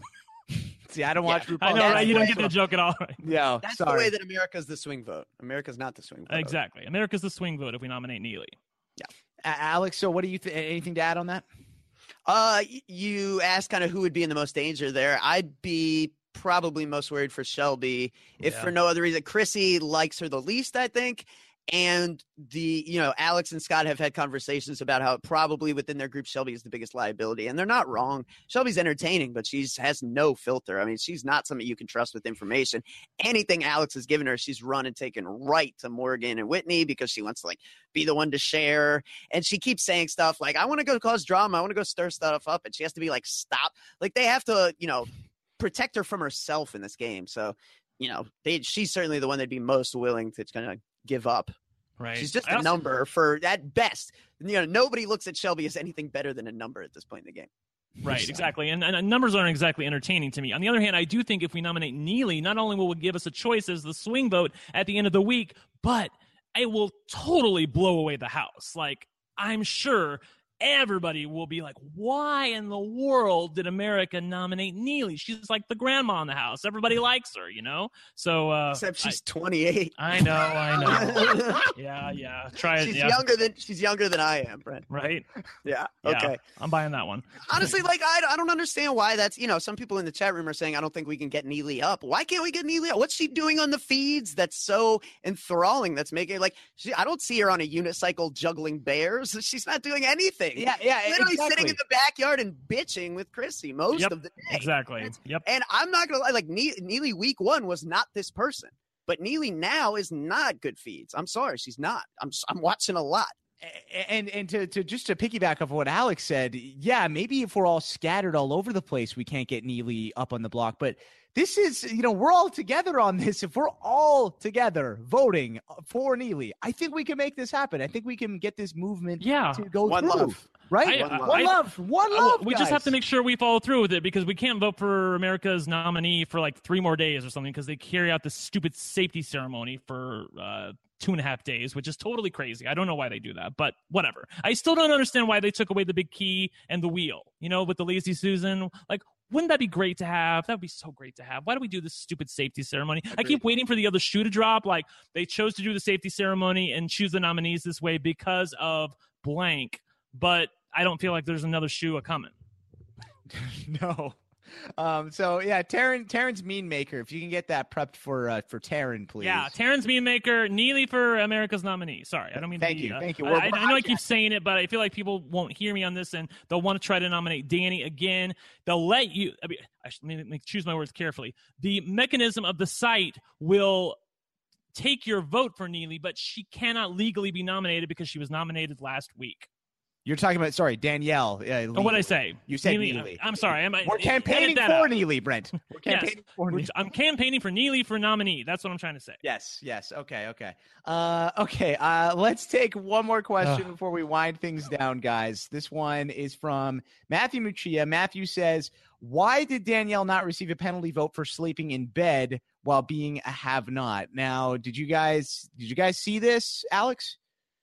See, I don't watch Yeah, RuPaul. I know, that's right? You the don't way- get the joke at all. Right? Yeah, That's sorry. the way that America's the swing vote. America's not the swing vote. Exactly. America's the swing vote if we nominate Neely. A- Alex, so what do you think? Anything to add on that? Uh, y- you asked kind of who would be in the most danger there. I'd be probably most worried for Shelby, if Yeah. for no other reason. Chrissy likes her the least, I think. And the, you know, Alex and Scott have had conversations about how probably within their group, Shelby is the biggest liability. And they're not wrong. Shelby's entertaining, but she's has no filter. I mean, she's not somebody you can trust with information. Anything Alex has given her, she's run and taken right to Morgan and Whitney because she wants to like be the one to share. And she keeps saying stuff like, I want to go cause drama. I want to go stir stuff up. And she has to be like, stop. Like they have to, you know, protect her from herself in this game. So, you know, they she's certainly the one that'd be most willing to kind of give up. Right. She's just I a also- number for at best. You know, nobody looks at Shelby as anything better than a number at this point in the game. Right, exactly. And, and numbers aren't exactly entertaining to me. On the other hand, I do think if we nominate Neely, not only will it give us a choice as the swing vote at the end of the week, but it will totally blow away the house. Like, I'm sure everybody will be like, why in the world did America nominate Neely? She's like the grandma in the house. Everybody likes her, you know? So, uh, Except she's twenty-eight. I, I know, I know. yeah, yeah. Try it. She's Yeah. younger than she's younger than I am, Brent. Right? Yeah. Yeah, Okay. I'm buying that one. Honestly, like I, I don't understand why that's, you know, some people in the chat room are saying I don't think we can get Neely up. Why can't we get Neely up? What's she doing on the feeds that's so enthralling? That's making like she, I don't see her on a unicycle juggling bears. She's not doing anything. Yeah, yeah, Literally exactly. sitting in the backyard and bitching with Chrissy most Yep, of the day. Exactly. That's- Yep. And I'm not gonna lie, like ne- Neely week one was not this person, but Neely now is not good feeds. I'm sorry, she's not. I'm I'm watching a lot. And and to, to just to piggyback off what Alex said, yeah, maybe if we're all scattered all over the place, we can't get Neely up on the block. But this is, you know, we're all together on this. If we're all together voting for Neely, I think we can make this happen. I think we can get this movement Yeah. to go One through. love. Right? I- one I- love. One Uh, love. we just have to guys. make sure we follow through with it because we can't vote for America's nominee for like three more days or something because they carry out this stupid safety ceremony for uh, two and a half days, which is totally crazy. I don't know why they do that, but whatever. I still don't understand why they took away the big key and the wheel, you know, with the Lazy Susan. Like, wouldn't that be great to have? That would be so great to have. Why do we do this stupid safety ceremony? I keep waiting for the other shoe to drop. Like, they chose to do the safety ceremony and choose the nominees this way because of blank, but I don't feel like there's another shoe a coming. No. Um, so yeah, Taryn, Taryn's Mean Maker. If you can get that prepped for uh, for Taryn, please. Yeah, Terrence Meanmaker, Neely for America's nominee. Sorry, I don't mean Thank to be, you, uh, thank you. I, We're- I, we're I know I keep hijacking. saying it, but I feel like people won't hear me on this, and they'll want to try to nominate Danny again. They'll let you. I mean, I should let me choose my words carefully. The mechanism of the site will take your vote for Neely, but she cannot legally be nominated because she was nominated last week. You're talking about sorry, Danielle. Yeah, Oh, what I say? You said Neely. Neely. I'm sorry. I'm, We're campaigning edit that for out. Neely, Brent. We're Yes. campaigning for We're- Neely. I'm campaigning for Neely for nominee. That's what I'm trying to say. Yes, yes. Okay, okay. Uh, okay, uh, let's take one more question Ugh. before we wind things down, guys. This one is from Matthew Muccia. Matthew says, why did Danielle not receive a penalty vote for sleeping in bed while being a have-not? Now, did you guys did you guys see this, Alex?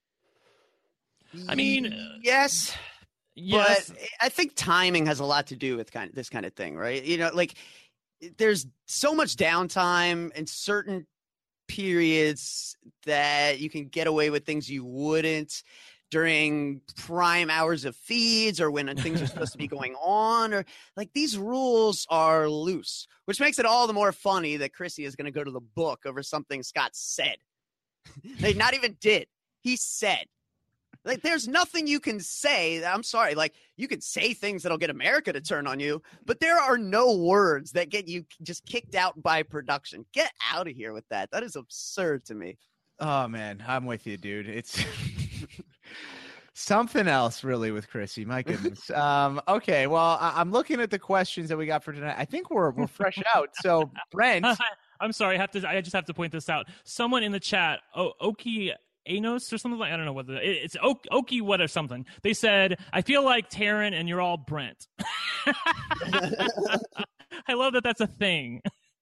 I mean, uh, yes. Yes. But I think timing has a lot to do with kind of this kind of thing, right? You know, like there's so much downtime in certain periods that you can get away with things you wouldn't during prime hours of feeds or when things are supposed to be going on, or like these rules are loose, which makes it all the more funny that Chrissy is going to go to the book over something Scott said. They not even did. He said. Like, there's nothing you can say. I'm sorry. Like, you can say things that'll get America to turn on you, but there are no words that get you just kicked out by production. Get out of here with that. That is absurd to me. Oh man, I'm with you, dude. It's something else really with Chrissy. My goodness. Um, okay, well, I- I'm looking at the questions that we got for tonight. I think we're we're fresh out. So, Brent, I I'm sorry. I have to. I just have to point this out. Someone in the chat, oh, Oki Anos or something like. I don't know what the, it, it's Oki, Oki what or something. They said, "I feel like Taryn, and you're all Brent." I love that. That's a thing.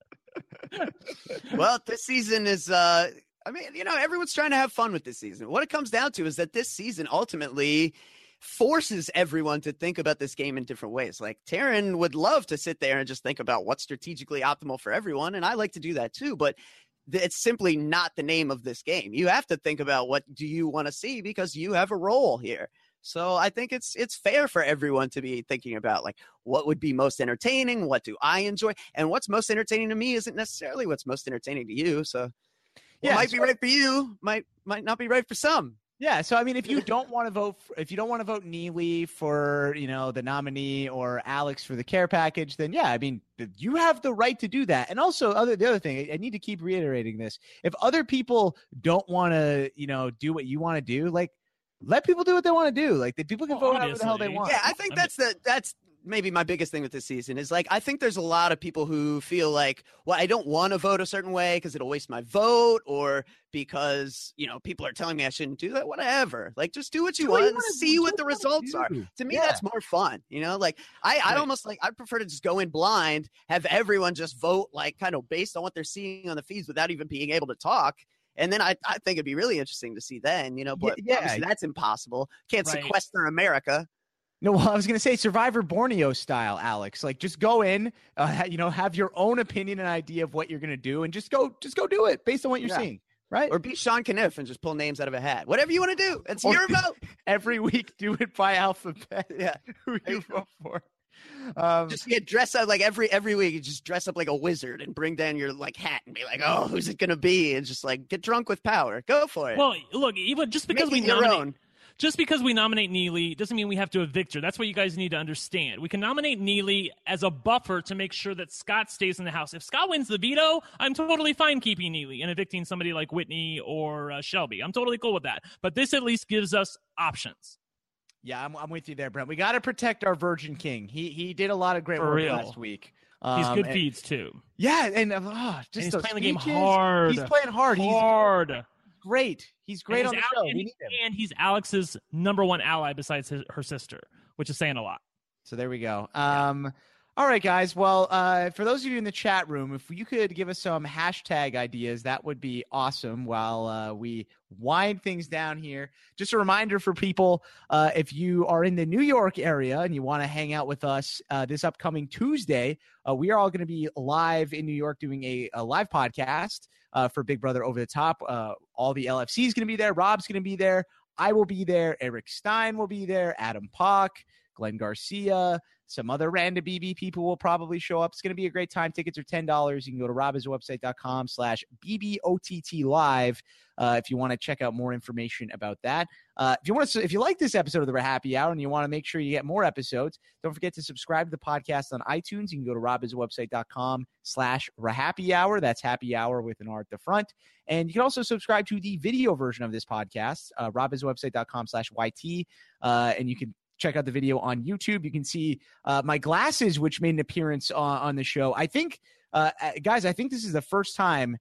Well, this season is. Uh, I mean, you know, everyone's trying to have fun with this season. What it comes down to is that this season ultimately forces everyone to think about this game in different ways. Like Taryn would love to sit there and just think about what's strategically optimal for everyone, and I like to do that too, but it's simply not the name of this game. You have to think about what do you want to see because you have a role here. So I think it's it's fair for everyone to be thinking about like what would be most entertaining, what do I enjoy, and what's most entertaining to me isn't necessarily what's most entertaining to you. So what Yeah, might so- be right for you might might not be right for some. Yeah, so I mean, if you don't want to vote, for, if you don't want to vote Neely for, you know, the nominee or Alex for the care package, then yeah, I mean, you have the right to do that. And also, other the other thing, I need to keep reiterating this: if other people don't want to, you know, do what you want to do, like let people do what they want to do. Like the people can Well, vote however the hell they obviously. want. Yeah, I think I mean- that's the that's maybe my biggest thing with this season is like I think there's a lot of people who feel like, well, I don't want to vote a certain way because it'll waste my vote, or because you know people are telling me I shouldn't do that. Whatever, like just do what you Do what want you and wanna- see do what what the you wanna results are. do. To me, Yeah. that's more fun. You know, like I I Right. almost like I prefer to just go in blind, have everyone just vote like kind of based on what they're seeing on the feeds without even being able to talk. And then I, I think it'd be really interesting to see then, you know, but Yeah, obviously yeah. that's impossible. Can't Right. sequester America. No, well, I was going to say Survivor Borneo style, Alex. Like, just go in, uh, ha- you know, have your own opinion and idea of what you're going to do, and just go, just go do it based on what you're Yeah. seeing, right? Or be Sean Caniff and just pull names out of a hat. Whatever you want to do. It's Or- your vote. Every week, do it by alphabet. Yeah. Who There you you go. vote for? Um, Just yeah, dress up like every every week. You just dress up like a wizard and bring down your like hat and be like, oh, who's it gonna be? And just like get drunk with power. Go for it. Well, look, even just because Make we it your nominate, own. just because we nominate Neely doesn't mean we have to evict her. That's what you guys need to understand. We can nominate Neely as a buffer to make sure that Scott stays in the house. If Scott wins the veto, I'm totally fine keeping Neely and evicting somebody like Whitney or uh, Shelby. I'm totally cool with that. But this at least gives us options. yeah, I'm, I'm with you there, Brent. We got to protect our Virgin King. He he did a lot of great For work real. last week. He's Um, good and- feeds too. Yeah, and uh, oh, just And he's those playing the game speeches. hard. He's playing hard. He's Hard. great. He's great And on he's the Al- show. and, We need him. and he's Alex's number one ally besides his, her sister, which is saying a lot. So there we go. Um, all right, guys. Well, uh, for those of you in the chat room, if you could give us some hashtag ideas, that would be awesome while uh, we wind things down here. Just a reminder for people, uh, if you are in the New York area and you want to hang out with us uh, this upcoming Tuesday, uh, we are all going to be live in New York doing a, a live podcast uh, for Big Brother Over the Top. Uh, all the L F C is going to be there. Rob's going to be there. I will be there. Eric Stein will be there. Adam Pock, Glenn Garcia, some other random B B people will probably show up. It's going to be a great time. Tickets are ten dollars. You can go to robhasawebsite.com slash BBOTT live uh, if you want to check out more information about that. Uh, if you want to, if you like this episode of the Happy Hour and you want to make sure you get more episodes, don't forget to subscribe to the podcast on iTunes. You can go to robhasawebsite.com slash Happy Hour. That's happy hour with an R at the front. And you can also subscribe to the video version of this podcast, uh, robhasawebsite.com slash YT. Uh, and you can check out the video on YouTube. You can see uh, my glasses, which made an appearance on, on the show. I think, uh, guys, I think this is the first time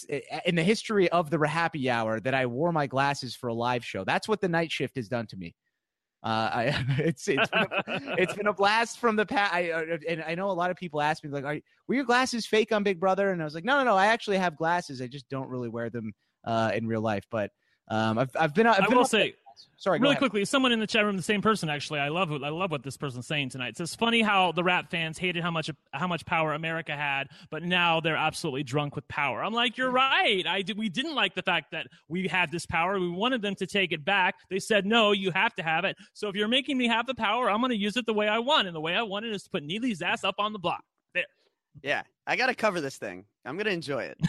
in the history of the Happy Hour that I wore my glasses for a live show. That's what the night shift has done to me. Uh, I, it's it's been, a, it's been a blast from the past. I, uh, and I know a lot of people ask me like, Are, "Were your glasses fake on Big Brother?" And I was like, "No, no, no. I actually have glasses. I just don't really wear them uh, in real life." But um, I've I've been. I've I been will say, sorry, go really ahead. quickly, someone in the chat room, the same person actually. I love I love what this person's saying tonight. It says, funny how the rap fans hated how much how much power America had, but now they're absolutely drunk with power. I'm like, you're right. I did, we didn't like the fact that we had this power. We wanted them to take it back. They said, no, you have to have it. So if you're making me have the power, I'm going to use it the way I want. And the way I want it is to put Neely's ass up on the block. There. Yeah, I got to cover this thing. I'm gonna enjoy it.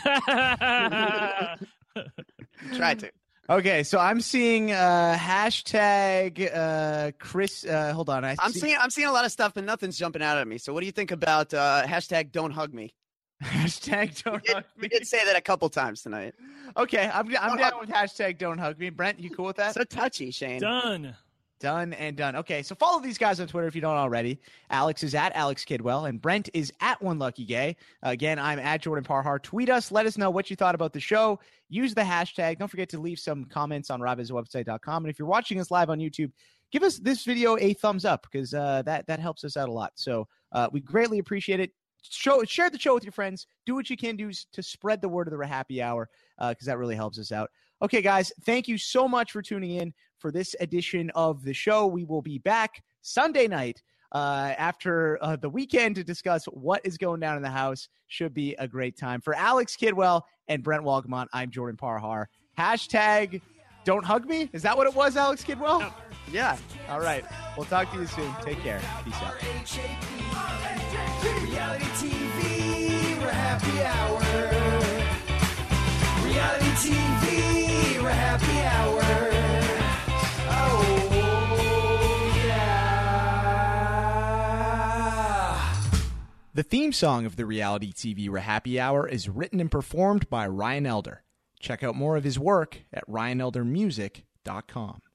Try to. Okay, so I'm seeing uh, hashtag uh, Chris. Uh, hold on, I I'm see- seeing I'm seeing a lot of stuff, but nothing's jumping out at me. So what do you think about uh, hashtag Don't Hug Me? hashtag don't We did, hug we me. did say that a couple times tonight. Okay, I'm I'm Don't down hug with hashtag don't hug me. Brent, you cool with that? So touchy, Shane. Done. Done and done. Okay, so follow these guys on Twitter if you don't already. Alex is at Alex Kidwell, and Brent is at One Lucky Gay. Again, I'm at Jordan Parhar. Tweet us. Let us know what you thought about the show. Use the hashtag. Don't forget to leave some comments on rob his website dot com. And if you're watching us live on YouTube, give us this video a thumbs up because uh, that, that helps us out a lot. So uh, we greatly appreciate it. Show, share the show with your friends. Do what you can do to spread the word of the happy hour because uh, that really helps us out. Okay, guys, thank you so much for tuning in for this edition of the show. We will be back Sunday night uh, after uh, the weekend to discuss what is going down in the house. Should be a great time. For Alex Kidwell and Brent Walgamont, I'm Jordan Parhar. Hashtag don't hug me. Is that what it was, Alex Kidwell? No. Yeah. All right. We'll talk to you soon. Take care. Peace out. Reality T V, we're happy hour. Reality T V, we're happy hour. Oh, yeah. The theme song of the Reality T V We're Happy Hour is written and performed by Ryan Elder. Check out more of his work at ryan elder music dot com.